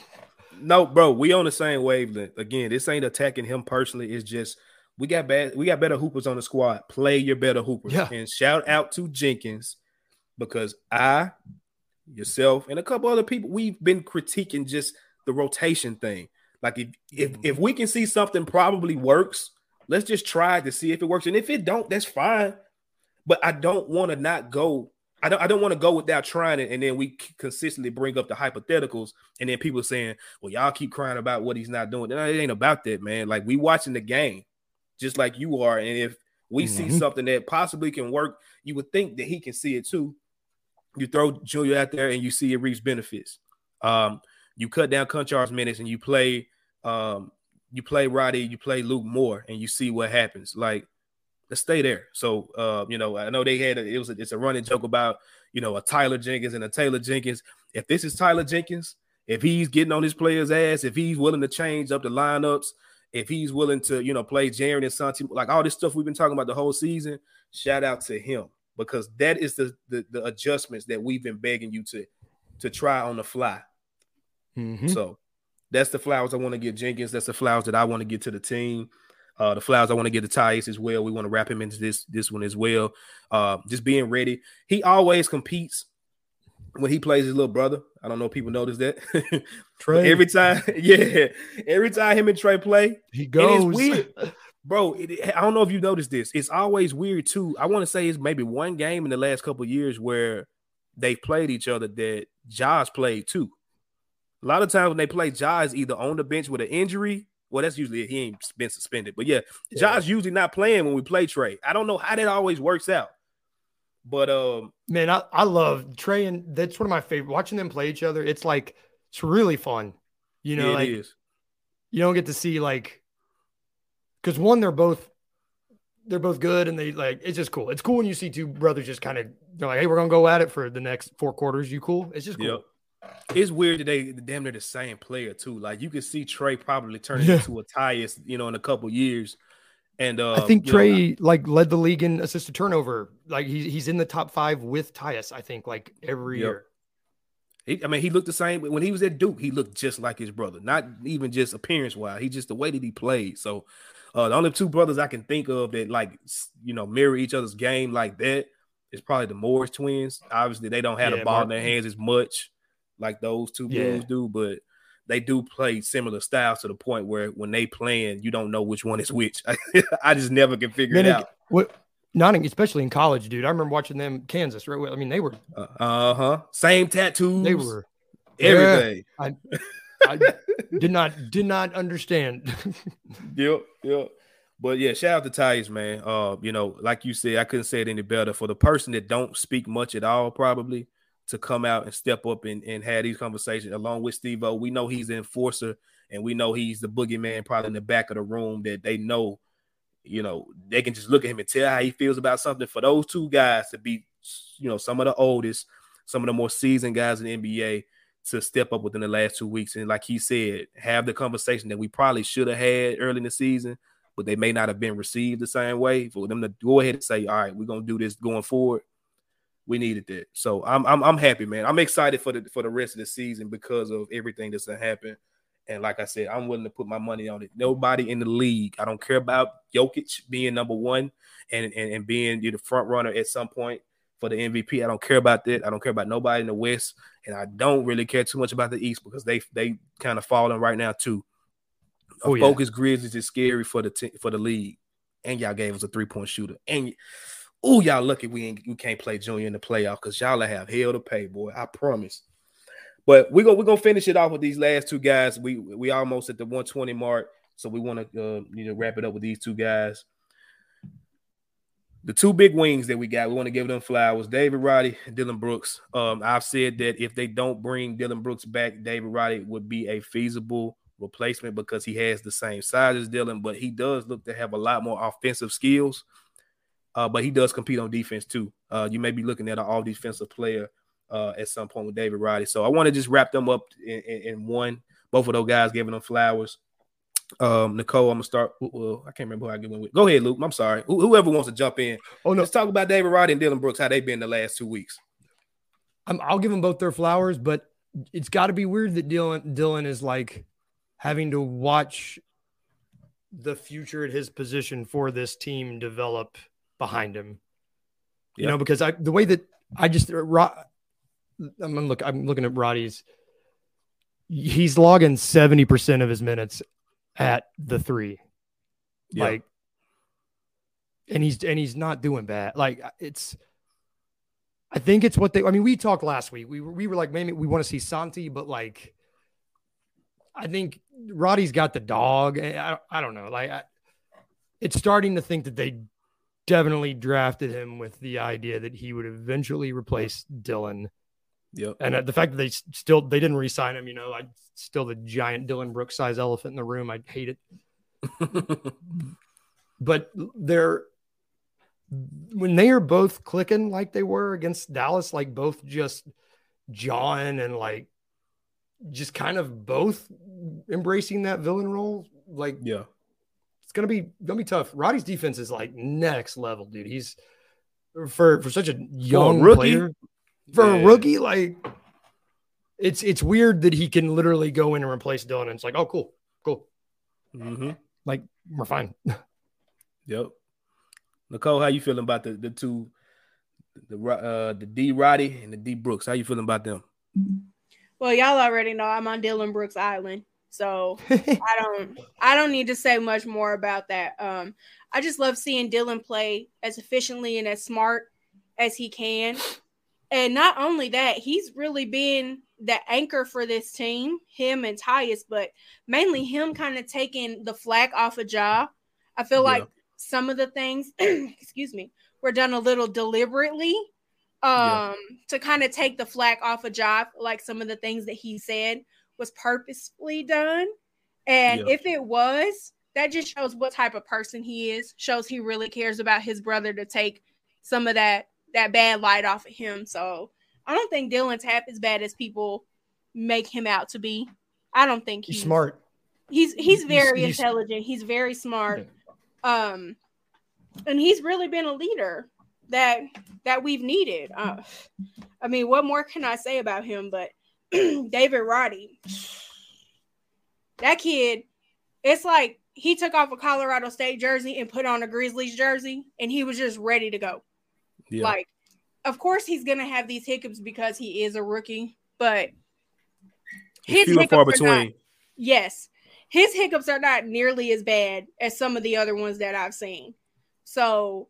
No, bro, we on the same wavelength. Again, this ain't attacking him personally. It's just we got bad, we got better hoopers on the squad. Play your better hoopers. Yeah. And shout out to Jenkins, because I, yourself, and a couple other people, we've been critiquing just the rotation thing. Like, if if if we can see something probably works, let's just try to see if it works. And if it don't, that's fine. But I don't want to not go. I don't I don't want to go without trying it, and then we consistently bring up the hypotheticals, and then people saying, well, y'all keep crying about what he's not doing. No, it ain't about that, man. Like, we watching the game just like you are. And if we Mm-hmm. see something that possibly can work, you would think that he can see it too. You throw Junior out there and you see it reaps benefits. Um, you cut down Conchar's minutes and you play um, you play Roddy, you play Luke Moore, and you see what happens. Like, let's stay there. So, uh, you know, I know they had a, it was a, it's a running joke about, you know, a Tyler Jenkins and a Taylor Jenkins. If this is Tyler Jenkins, if he's getting on his player's ass, if he's willing to change up the lineups, if he's willing to, you know, play Jaren and Santi, like all this stuff we've been talking about the whole season, shout out to him, because that is the the, the adjustments that we've been begging you to to try on the fly. Mm-hmm. So that's the flowers I want to get Jenkins. That's the flowers that I want to get to the team. Uh, the flowers I want to get to Tyus as well. We want to wrap him into this this one as well. Uh, just being ready. He always competes when he plays his little brother. I don't know if people notice that. Trey, every time, yeah, every time him and Trey play, he goes. and it's weird, bro. It, I don't know if you noticed this. It's always weird too. I want to say it's maybe one game in the last couple of years where they've played each other that Josh played too. A lot of times when they play, Josh either on the bench with an injury. Well, that's usually he ain't been suspended. But yeah, Yeah. Josh usually not playing when we play Trey. I don't know how that always works out. But um, Man, I, I love Trey, and that's one of my favorite. Watching them play each other, it's like, it's really fun. You know, yeah, like, it is. you don't get to see, like, because one, they're both, they're both good, and they, like, it's just cool. It's cool when you see two brothers just kind of, they're like, hey, we're going to go at it for the next four quarters. You cool? It's just cool. Yep. It's weird that they damn near the same player too. Like, you can see Trey probably turning Yeah. into a Tyus, you know, in a couple years. And uh, I think you know, Trey like led the league in assisted turnover. Like he's he's in the top five with Tyus, I think, like every Yep. year. He, I mean, he looked the same when he was at Duke. He looked just like his brother, not even just appearance wise. He just the way that he played. So, uh, the only two brothers I can think of that like you know mirror each other's game like that is probably the Morris twins. Obviously, they don't have yeah, the ball Mark. in their hands as much like those two yeah. dudes do, but they do play similar styles to the point where when they playing, you don't know which one is which. I just never can figure Man, it out. What? Not especially in college, dude. I remember watching them Kansas, right? I mean, they were uh huh same tattoos. They were everything. Yeah, I, I did not did not understand. Yep, yep. But yeah, shout out to Tyus, man. Uh, you know, like you said, I couldn't say it any better. For the person that don't speak much at all, probably to come out and step up and, and have these conversations along with Steve-O. We know he's the enforcer, and we know he's the boogeyman, probably in the back of the room that they know. You know, they can just look at him and tell how he feels about something. For those two guys to be, you know, some of the oldest, some of the more seasoned guys in the N B A to step up within the last two weeks. And like he said, have the conversation that we probably should have had early in the season, but they may not have been received the same way. For them to go ahead and say, all right, we're going to do this going forward. We needed that. So I'm, I'm, I'm happy, man. I'm excited for the, for the rest of the season because of everything that's going to happen. And like I said, I'm willing to put my money on it. Nobody in the league. I don't care about Jokic being number one and, and, and being the front runner at some point for the M V P. I don't care about that. I don't care about nobody in the West. And I don't really care too much about the East because they they kind of falling right now too. A oh, focus yeah. Grizzlies is scary for the t- for the league. And y'all gave us a three-point shooter. And oh, y'all lucky we ain't we can't play Junior in the playoff because y'all have hell to pay, boy. I promise. But we're gonna we're gonna finish it off with these last two guys. We we almost at the one twenty mark, so we want to uh, you know wrap it up with these two guys. The two big wings that we got, we want to give them flowers. David Roddy and Dillon Brooks. Um, I've said that if they don't bring Dillon Brooks back, David Roddy would be a feasible replacement because he has the same size as Dillon, but he does look to have a lot more offensive skills. Uh, but he does compete on defense too. Uh, you may be looking at an all-defensive player Uh, at some point with David Roddy. So I want to just wrap them up in, in, in one. Both of those guys giving them flowers. Um, Nicole, I'm going to start. Well, I can't remember who I give one with. Go ahead, Luke. I'm sorry. Wh- whoever wants to jump in. Oh, no. Let's talk about David Roddy and Dillon Brooks, how they've been the last two weeks. I'm, I'll give them both their flowers, but it's got to be weird that Dillon, Dillon is like having to watch the future at his position for this team develop behind him. You yep. know, because I the way that I just Rod, I'm look. I'm looking at Roddy's. He's logging seventy percent of his minutes at the three, yeah. like, and he's and he's not doing bad. Like it's, I think it's what they. I mean, we talked last week. We were we were like, maybe we want to see Santi, but like, I think Roddy's got the dog. I I don't know. Like, I, it's starting to think that they definitely drafted him with the idea that he would eventually replace Dillon. Yep. And uh, the fact that they still they didn't re-sign him, you know, I still the giant Dillon Brooks size elephant in the room. I hate it. But they're when they are both clicking like they were against Dallas, like both just jawing and like just kind of both embracing that villain role. Like, yeah, it's gonna be gonna be tough. Roddy's defense is like next level, dude. He's for for such a young oh, player. For yeah. a rookie, like it's it's weird that he can literally go in and replace Dillon. And it's like, oh, cool, cool. Mm-hmm. Like we're fine. Yep. Nicole, how you feeling about the the two, the uh the D Roddy and the D Brooks? How you feeling about them? Well, y'all already know I'm on Dillon Brooks Island, so I don't I don't need to say much more about that. Um, I just love seeing Dillon play as efficiently and as smart as he can. And not only that, he's really been the anchor for this team, him and Tyus, but mainly him kind of taking the flack off of Ja. I feel yeah. like some of the things, excuse me, were done a little deliberately um, yeah. to kind of take the flack off of Ja. Like some of the things that he said was purposefully done. And yeah. if it was, that just shows what type of person he is, shows he really cares about his brother to take some of that that bad light off of him. So I don't think Dillon's half as bad as people make him out to be. I don't think he's, he's smart. He's he's very he's, intelligent. He's very smart. Um, and he's really been a leader that that we've needed. Uh, I mean, what more can I say about him? But David Roddy, that kid, it's like he took off a Colorado State jersey and put on a Grizzlies jersey, and he was just ready to go. Yeah. Like, of course, he's gonna have these hiccups because he is a rookie, but his few and far between. Not, yes, his hiccups are not nearly as bad as some of the other ones that I've seen. So,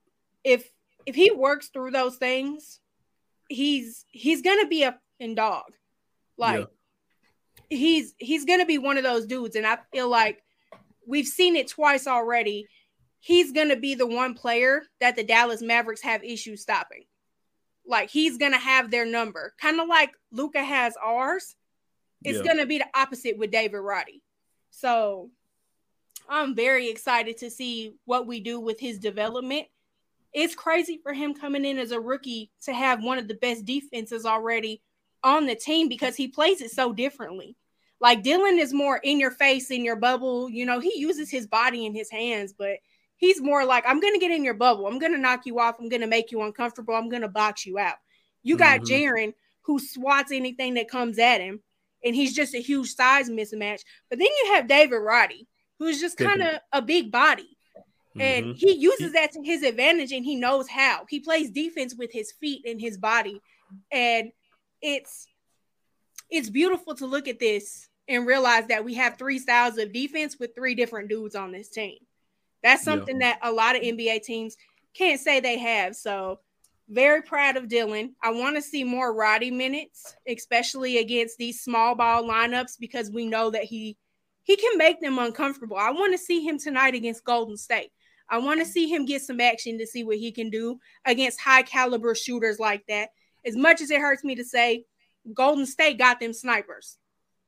if if he works through those things, he's he's gonna be a in dog. Like yeah. he's he's gonna be one of those dudes, and I feel like we've seen it twice already. He's gonna be the one player that the Dallas Mavericks have issues stopping. Like he's gonna have their number, kind of like Luka has ours. It's yeah. gonna be the opposite with David Roddy. So I'm very excited to see what we do with his development. It's crazy for him coming in as a rookie to have one of the best defenses already on the team because he plays it so differently. Like Dillon is more in your face, in your bubble. You know, he uses his body and his hands, but he's more like, I'm going to get in your bubble. I'm going to knock you off. I'm going to make you uncomfortable. I'm going to box you out. You got mm-hmm. Jaren who swats anything that comes at him, and he's just a huge size mismatch. But then you have David Roddy, who's just kind of a big body. And mm-hmm. he uses that to his advantage, and he knows how. He plays defense with his feet and his body. And it's it's beautiful to look at this and realize that we have three styles of defense with three different dudes on this team. That's something yeah. that a lot of N B A teams can't say they have. So very proud of Dillon. I want to see more Roddy minutes, especially against these small ball lineups, because we know that he he can make them uncomfortable. I want to see him tonight against Golden State. I want to see him get some action to see what he can do against high caliber shooters like that. As much as it hurts me to say, Golden State got them snipers.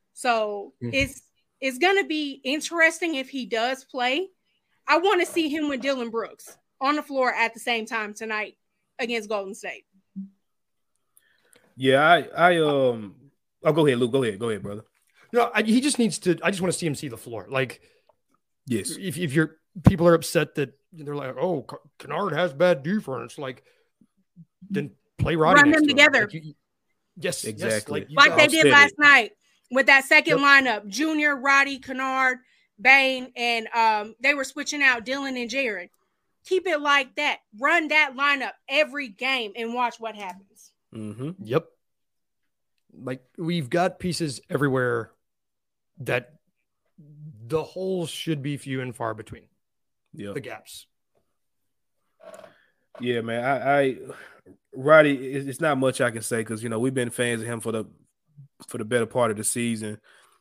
So mm. it's it's going to be interesting if he does play. I want to see him with Dillon Brooks on the floor at the same time tonight against Golden State. Yeah, I, I um, oh, go ahead, Luke. Go ahead, go ahead, brother. No, I, he just needs to. I just want to see him see the floor. Like, yes, if if you're people are upset that they're like, oh, Kennard has bad defense, like, then play Roddy. Run them together. Like you, yes, exactly. Yes, like like they did last it. night with that second yep. lineup: Junior, Roddy, Kennard, Bane, and um, they were switching out Dillon and Jaren. Keep it like that. Run that lineup every game and watch what happens. Mm-hmm. Yep. Like, we've got pieces everywhere that the holes should be few and far between. Yeah, the gaps. Yeah, man. I, I Roddy, it's not much I can say because you know we've been fans of him for the for the better part of the season.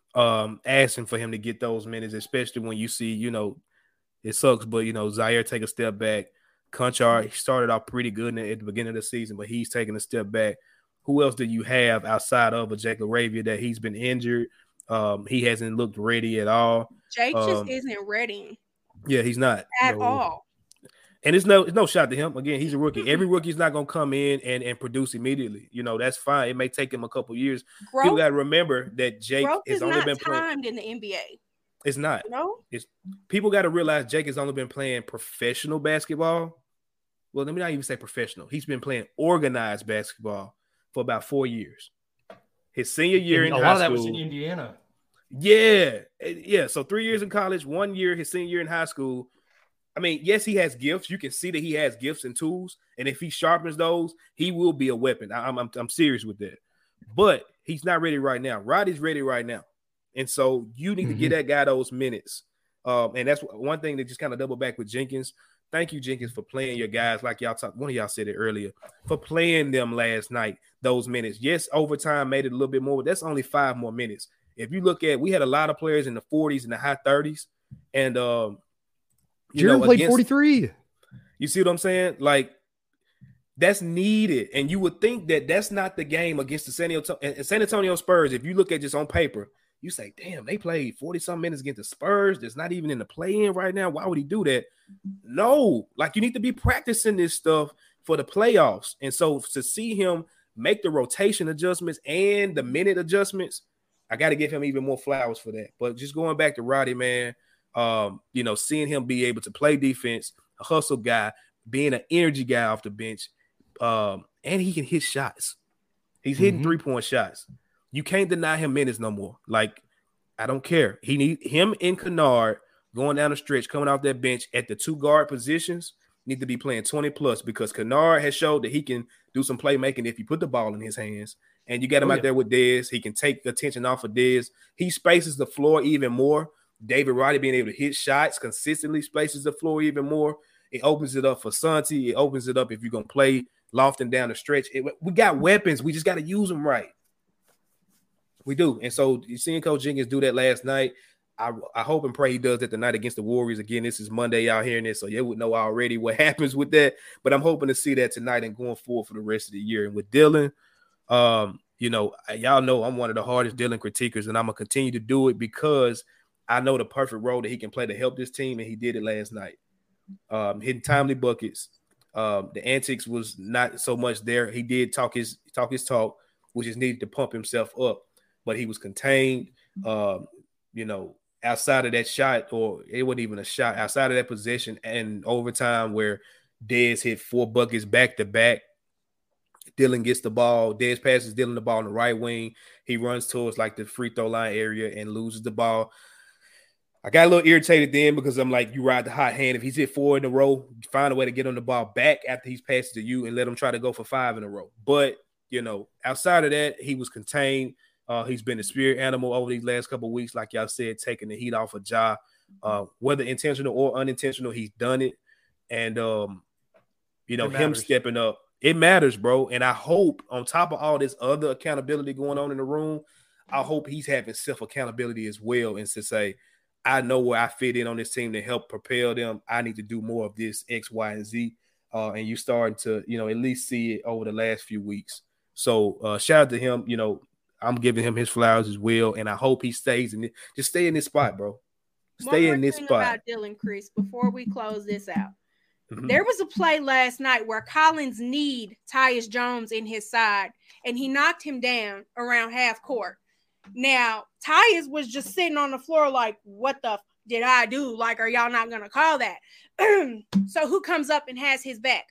Um, asking for him to get those minutes, especially when you see, you know, it sucks, but you know, Zaire take a step back. Conchar, he started off pretty good at the beginning of the season, but he's taking a step back. Who else do you have outside of a Jake LaRavia that he's been injured? Um, he hasn't looked ready at all. Jake um, just isn't ready. Yeah, he's not at no. all. And it's no, it's no shot to him. Again, he's a rookie. Every rookie's not gonna come in and, and produce immediately. You know, that's fine. It may take him a couple years. Growth, People gotta remember that Jake has only been playing timed in the N B A. It's not. No. It's people got to realize Jake has only been playing professional basketball. Well, let me not even say professional. He's been playing organized basketball for about four years. His senior year and in a high lot of that school, was in Indiana. Yeah, yeah. So three years in college, one year his senior year in high school. I mean, yes, he has gifts. You can see that he has gifts and tools, and if he sharpens those, he will be a weapon. I'm I'm, I'm serious with that. But he's not ready right now. Roddy's ready right now. And so you need mm-hmm. to get that guy those minutes. Um, and that's one thing that just kind of double back with Jenkins. Thank you, Jenkins, for playing your guys like y'all talked. One of y'all said it earlier, for playing them last night, those minutes. Yes, overtime made it a little bit more, but that's only five more minutes. If you look at, we had a lot of players in the forties and the high thirties. And um, you Jaren know, played against, forty-three. You see what I'm saying? Like, that's needed. And you would think that that's not the game against the San Antonio, San Antonio Spurs. If you look at just on paper, you say, damn, they played forty-some minutes against the Spurs. That's not even in the play-in right now. Why would he do that? No. Like, you need to be practicing this stuff for the playoffs. And so to see him make the rotation adjustments and the minute adjustments, I got to give him even more flowers for that. But just going back to Roddy, man, um, you know, seeing him be able to play defense, a hustle guy, being an energy guy off the bench, um, and he can hit shots. He's hitting mm-hmm. three-point shots. You can't deny him minutes no more. Like, I don't care. He need him and Kennard going down the stretch, coming off that bench at the two guard positions, need to be playing twenty plus because Kennard has showed that he can do some playmaking if you put the ball in his hands. And you get him oh, out yeah. there with Dez. He can take attention off of Dez. He spaces the floor even more. David Roddy being able to hit shots consistently spaces the floor even more. It opens it up for Santi. It opens it up if you're going to play Lofton down the stretch. It, we got weapons. We just got to use them right. We do. And so you seeing Coach Jenkins do that last night. I, I hope and pray he does that tonight against the Warriors. Again, this is Monday out hearing this, so you would know already what happens with that. But I'm hoping to see that tonight and going forward for the rest of the year. And with Dillon, um, you know, y'all know I'm one of the hardest Dillon critiquers, and I'm going to continue to do it because I know the perfect role that he can play to help this team, and he did it last night. Um, hitting timely buckets. Um, the antics was not so much there. He did talk his talk his talk, which is needed to pump himself up, but he was contained. Um, you know, outside of that shot, or it wasn't even a shot, outside of that possession and overtime where Dez hit four buckets back to back. Dillon gets the ball. Dez passes Dillon the ball on the right wing. He runs towards like the free throw line area and loses the ball. I got a little irritated then because I'm like, you ride the hot hand. If he's hit four in a row, find a way to get on the ball back after he's passed to you and let him try to go for five in a row. But, you know, outside of that, he was contained. Uh, he's been a spirit animal over these last couple of weeks, like y'all said, taking the heat off of Ja. Uh, whether intentional or unintentional, he's done it. And, um, you know, him stepping up, it matters, bro. And I hope on top of all this other accountability going on in the room, I hope he's having self-accountability as well and to say, I know where I fit in on this team to help propel them. I need to do more of this X, Y, and Z. Uh, and you starting to, you know, at least see it over the last few weeks. So uh, shout out to him. You know, I'm giving him his flowers as well. And I hope he stays in it. Just stay in this spot, bro. Stay in this spot. One more thing about Dillon, Chris, before we close this out. Mm-hmm. There was a play last night where Collins kneed Tyus Jones in his side, and he knocked him down around half court. Now, Tyus was just sitting on the floor like, what the f- did I do? Like, are y'all not going to call that? So who comes up and has his back?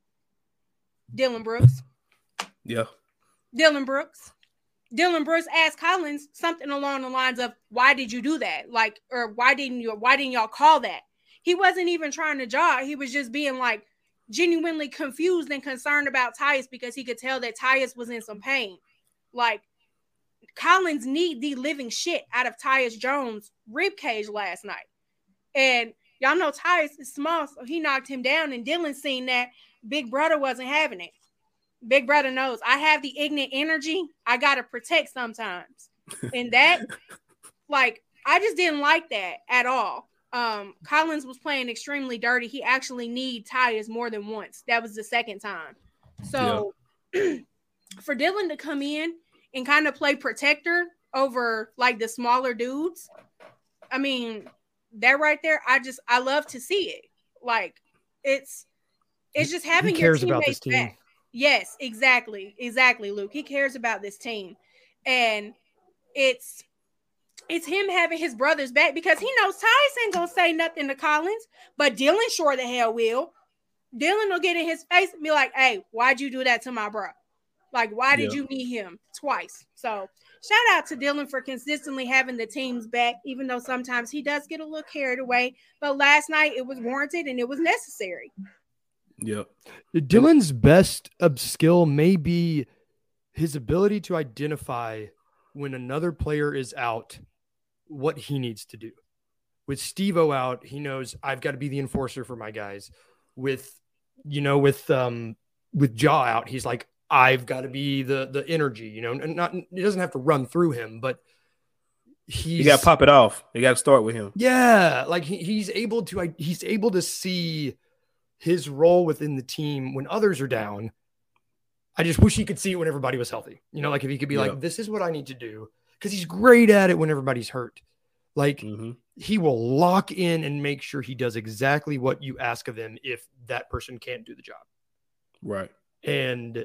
Dillon Brooks. Yeah. Dillon Brooks. Dillon Brooks asked Collins something along the lines of, why did you do that? Like, or why didn't you, why didn't y'all call that? He wasn't even trying to jog. He was just being like genuinely confused and concerned about Tyus because he could tell that Tyus was in some pain. Like, Collins need the living shit out of Tyus Jones' ribcage last night. And y'all know Tyus is small, so he knocked him down, and Dillon seen that. Big brother wasn't having it. Big brother knows I have the ignorant energy I got to protect sometimes. And that, like, I just didn't like that at all. Um, Collins was playing extremely dirty. He actually need Tyus more than once. That was the second time. So yeah. For Dillon to come in and kind of play protector over like the smaller dudes, I mean, that right there, I just, I love to see it. Like, it's, it's just having your teammates team. back. Yes, exactly. Exactly, Luke. He cares about this team. And it's, it's him having his brothers back because he knows Tyus ain't going to say nothing to Collins, but Dillon sure the hell will. Dillon will get in his face and be like, hey, why'd you do that to my bro? Like, why did yeah. you need him twice? So shout out to Dillon for consistently having the team's back, even though sometimes he does get a little carried away. But last night it was warranted and it was necessary. Yep. Dillon's best skill may be his ability to identify when another player is out, what he needs to do. With Steve-O out, he knows I've got to be the enforcer for my guys. With, you know, with um with Ja out, he's like, I've got to be the the energy, you know, and not it doesn't have to run through him, but he's you got to pop it off. You got to start with him. Yeah, like he, he's able to he's able to see his role within the team when others are down. I just wish he could see it when everybody was healthy. You know, like if he could be yeah. like, this is what I need to do, because he's great at it when everybody's hurt. Like mm-hmm. he will lock in and make sure he does exactly what you ask of him if that person can't do the job. Right. And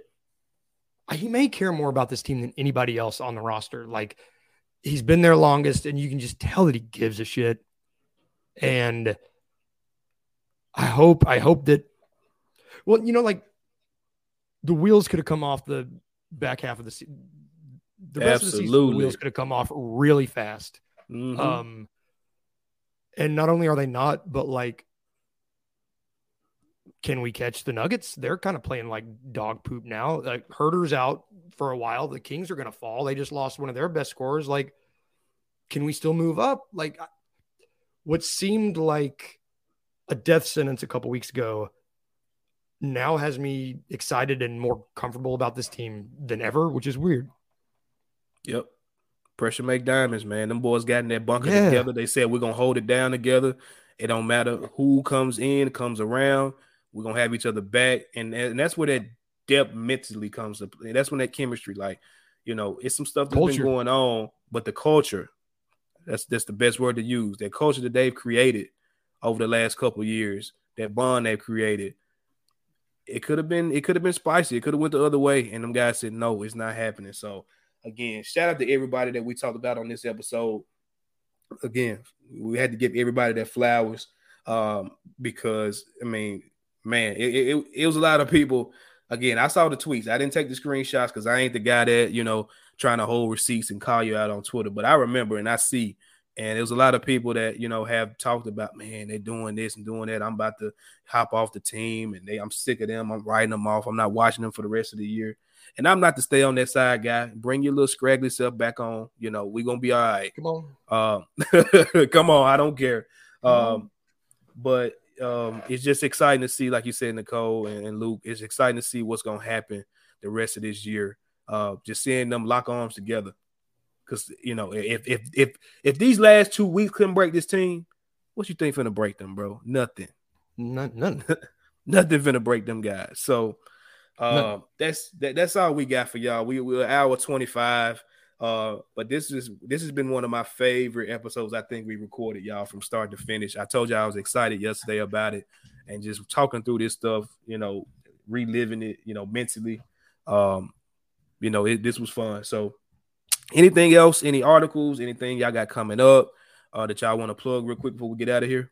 he may care more about this team than anybody else on the roster. Like he's been there longest and you can just tell that he gives a shit. And I hope, I hope that, well, you know, like the wheels could have come off the back half of the se- the rest Absolutely. of the season, the wheels could have come off really fast. Mm-hmm. Um, and not only are they not, but like, can we catch the Nuggets? They're kind of playing like dog poop now. Like Herter's out for a while. The Kings are going to fall. They just lost one of their best scorers. Like, can we still move up? Like, what seemed like a death sentence a couple weeks ago now has me excited and more comfortable about this team than ever, which is weird. Yep. Pressure make diamonds, man. Them boys got in that bunker Yeah. together. They said we're going to hold it down together. It don't matter who comes in, comes around. We're going to have each other back. And, and that's where that depth mentally comes to play. That's when that chemistry, like, you know, it's some stuff that's Culture. been going on, but the culture, that's that's the best word to use. That culture that they've created over the last couple of years, that bond they've created, it could have been it could have been spicy. It could have went the other way. And them guys said, no, it's not happening. So, again, shout out to everybody that we talked about on this episode. Again, we had to give everybody their flowers um, because, I mean, man, it, it, it was a lot of people. Again, I saw the tweets. I didn't take the screenshots because I ain't the guy that, you know, trying to hold receipts and call you out on Twitter. But I remember and I see, and there was a lot of people that, you know, have talked about, man, they're doing this and doing that. I'm about to hop off the team, and they, I'm sick of them. I'm writing them off. I'm not watching them for the rest of the year. And I'm not to stay on that side, guy. Bring your little scraggly self back on. You know, we're going to be all right. Come on. Um, come on. I don't care. Um, but um, it's just exciting to see, like you said, Nicole and, and Luke, it's exciting to see what's going to happen the rest of this year. Uh, just seeing them lock arms together. Because, you know, if if if if these last two weeks couldn't break this team, what you think finna break them, bro? Nothing. None. None. Nothing finna break them guys. So um, no. that's that, that's all we got for y'all. We we're hour twenty-five. Uh, but this is this has been one of my favorite episodes I think we recorded, y'all, from start to finish. I told y'all I was excited yesterday about it and just talking through this stuff, you know, reliving it, you know, mentally. Um, you know, it, this was fun. So anything else, any articles, anything y'all got coming up uh, that y'all want to plug real quick before we get out of here?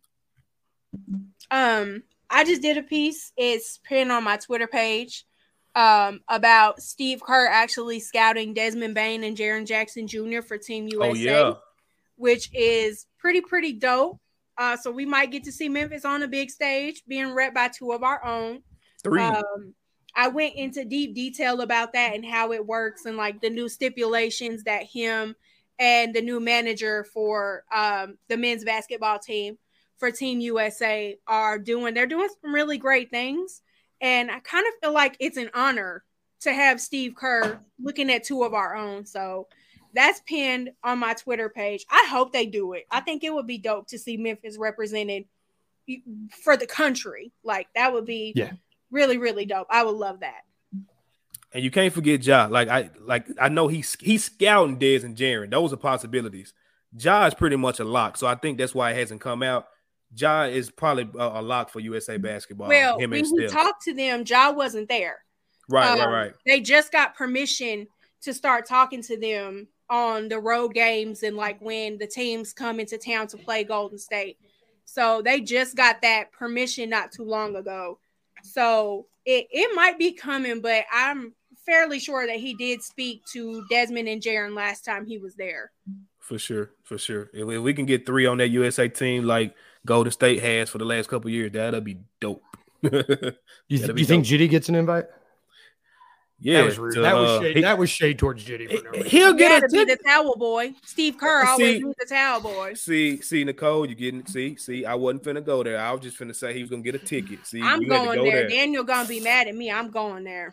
Um, I just did a piece. It's pinned on my Twitter page um, about Steve Kerr actually scouting Desmond Bane and Jaren Jackson Junior for Team U S A, oh, yeah. which is pretty, pretty dope. Uh, so we might get to see Memphis on a big stage being rep by two of our own. Three. Um, I went into deep detail about that and how it works and like the new stipulations that him and the new manager for um, the men's basketball team for Team U S A are doing. They're doing some really great things. And I kind of feel like it's an honor to have Steve Kerr looking at two of our own. So that's pinned on my Twitter page. I hope they do it. I think it would be dope to see Memphis represented for the country. Like that would be yeah. really, really dope. I would love that. And you can't forget Ja. Like I like I know he's he's scouting Dez and Jaren. Those are possibilities. Ja is pretty much a lock. So I think that's why it hasn't come out. Ja is probably a, a lock for U S A basketball. Well, him when and he Steph. talked to them, Ja wasn't there. Right, um, right, right. They just got permission to start talking to them on the road games and like when the teams come into town to play Golden State. So they just got that permission not too long ago. So it, it might be coming, but I'm fairly sure that he did speak to Desmond and Jaren last time he was there. For sure, for sure. If, if we can get three on that U S A team like Golden State has for the last couple of years, that'll be dope. you th- you think Jitty gets an invite? Yeah, that was rude. To, that was uh, shade. He, that was shade towards Jitty. For no reason. He'll He get had a to be ticket. the towel boy. Steve Kerr always See- be the towel boy. See, see, Nicole, you getting see, see. I wasn't finna go there. I was just finna say he was gonna get a ticket. See, I'm you had to going go there. there. Daniel gonna be mad at me. I'm going there.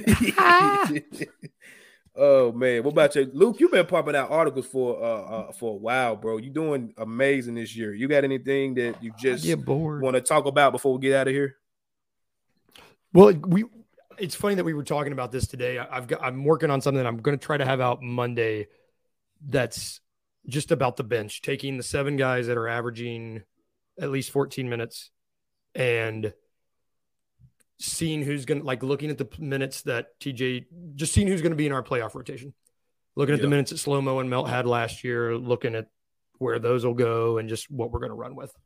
Oh man, what about you, Luke? You've been popping out articles for uh, uh for a while, bro. You doing amazing this year. You got anything that you just get bored. want to talk about before we get out of here? Well, we. It's funny that we were talking about this today. I- I've got. I'm working on something I'm going to try to have out Monday. That's just about the bench, taking the seven guys that are averaging at least fourteen minutes, and seeing who's going to like looking at the minutes that T J, just seeing who's going to be in our playoff rotation. Looking at Yeah. the minutes that Slow-Mo and Melt had last year, looking at where those will go, and just what we're going to run with.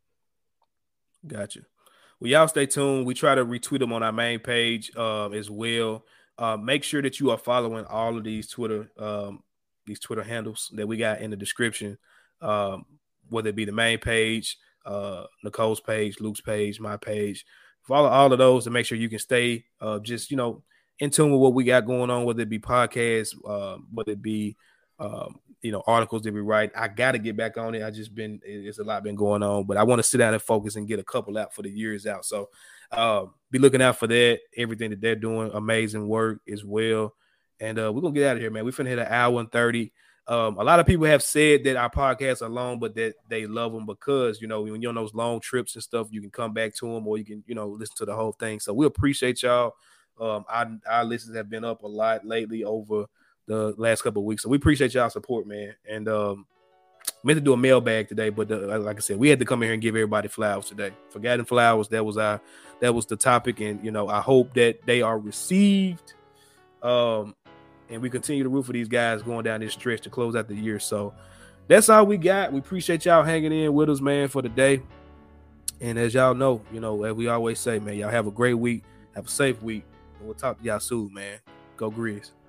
Gotcha. Well, y'all stay tuned. We try to retweet them on our main page uh, as well. Uh, make sure that you are following all of these Twitter um, these Twitter handles that we got in the description, um, whether it be the main page, uh, Nicole's page, Luke's page, my page. Follow all of those to make sure you can stay uh, just, you know, in tune with what we got going on, whether it be podcasts, uh, whether it be, um, you know, articles that we write. I got to get back on it. I just been, it's a lot been going on, but I want to sit down and focus and get a couple out for the years out. So uh, be looking out for that. Everything that they're doing, amazing work as well. And uh, we're going to get out of here, man. We finna hit an hour and thirty. Um, a lot of people have said that our podcasts are long, but that they love them because, you know, when you're on those long trips and stuff, you can come back to them or you can, you know, listen to the whole thing. So we appreciate y'all. Um, our, our listens have been up a lot lately over the last couple of weeks. So we appreciate y'all support, man. And um, meant to do a mailbag today, but the, like I said, we had to come in here and give everybody flowers today. Forgotten flowers. That was our, that was the topic. And, you know, I hope that they are received. Um, And we continue to root for these guys going down this stretch to close out the year. So that's all we got. We appreciate y'all hanging in with us, man, for the day. And as y'all know, you know, as we always say, man, y'all have a great week. Have a safe week. And we'll talk to y'all soon, man. Go Grizz.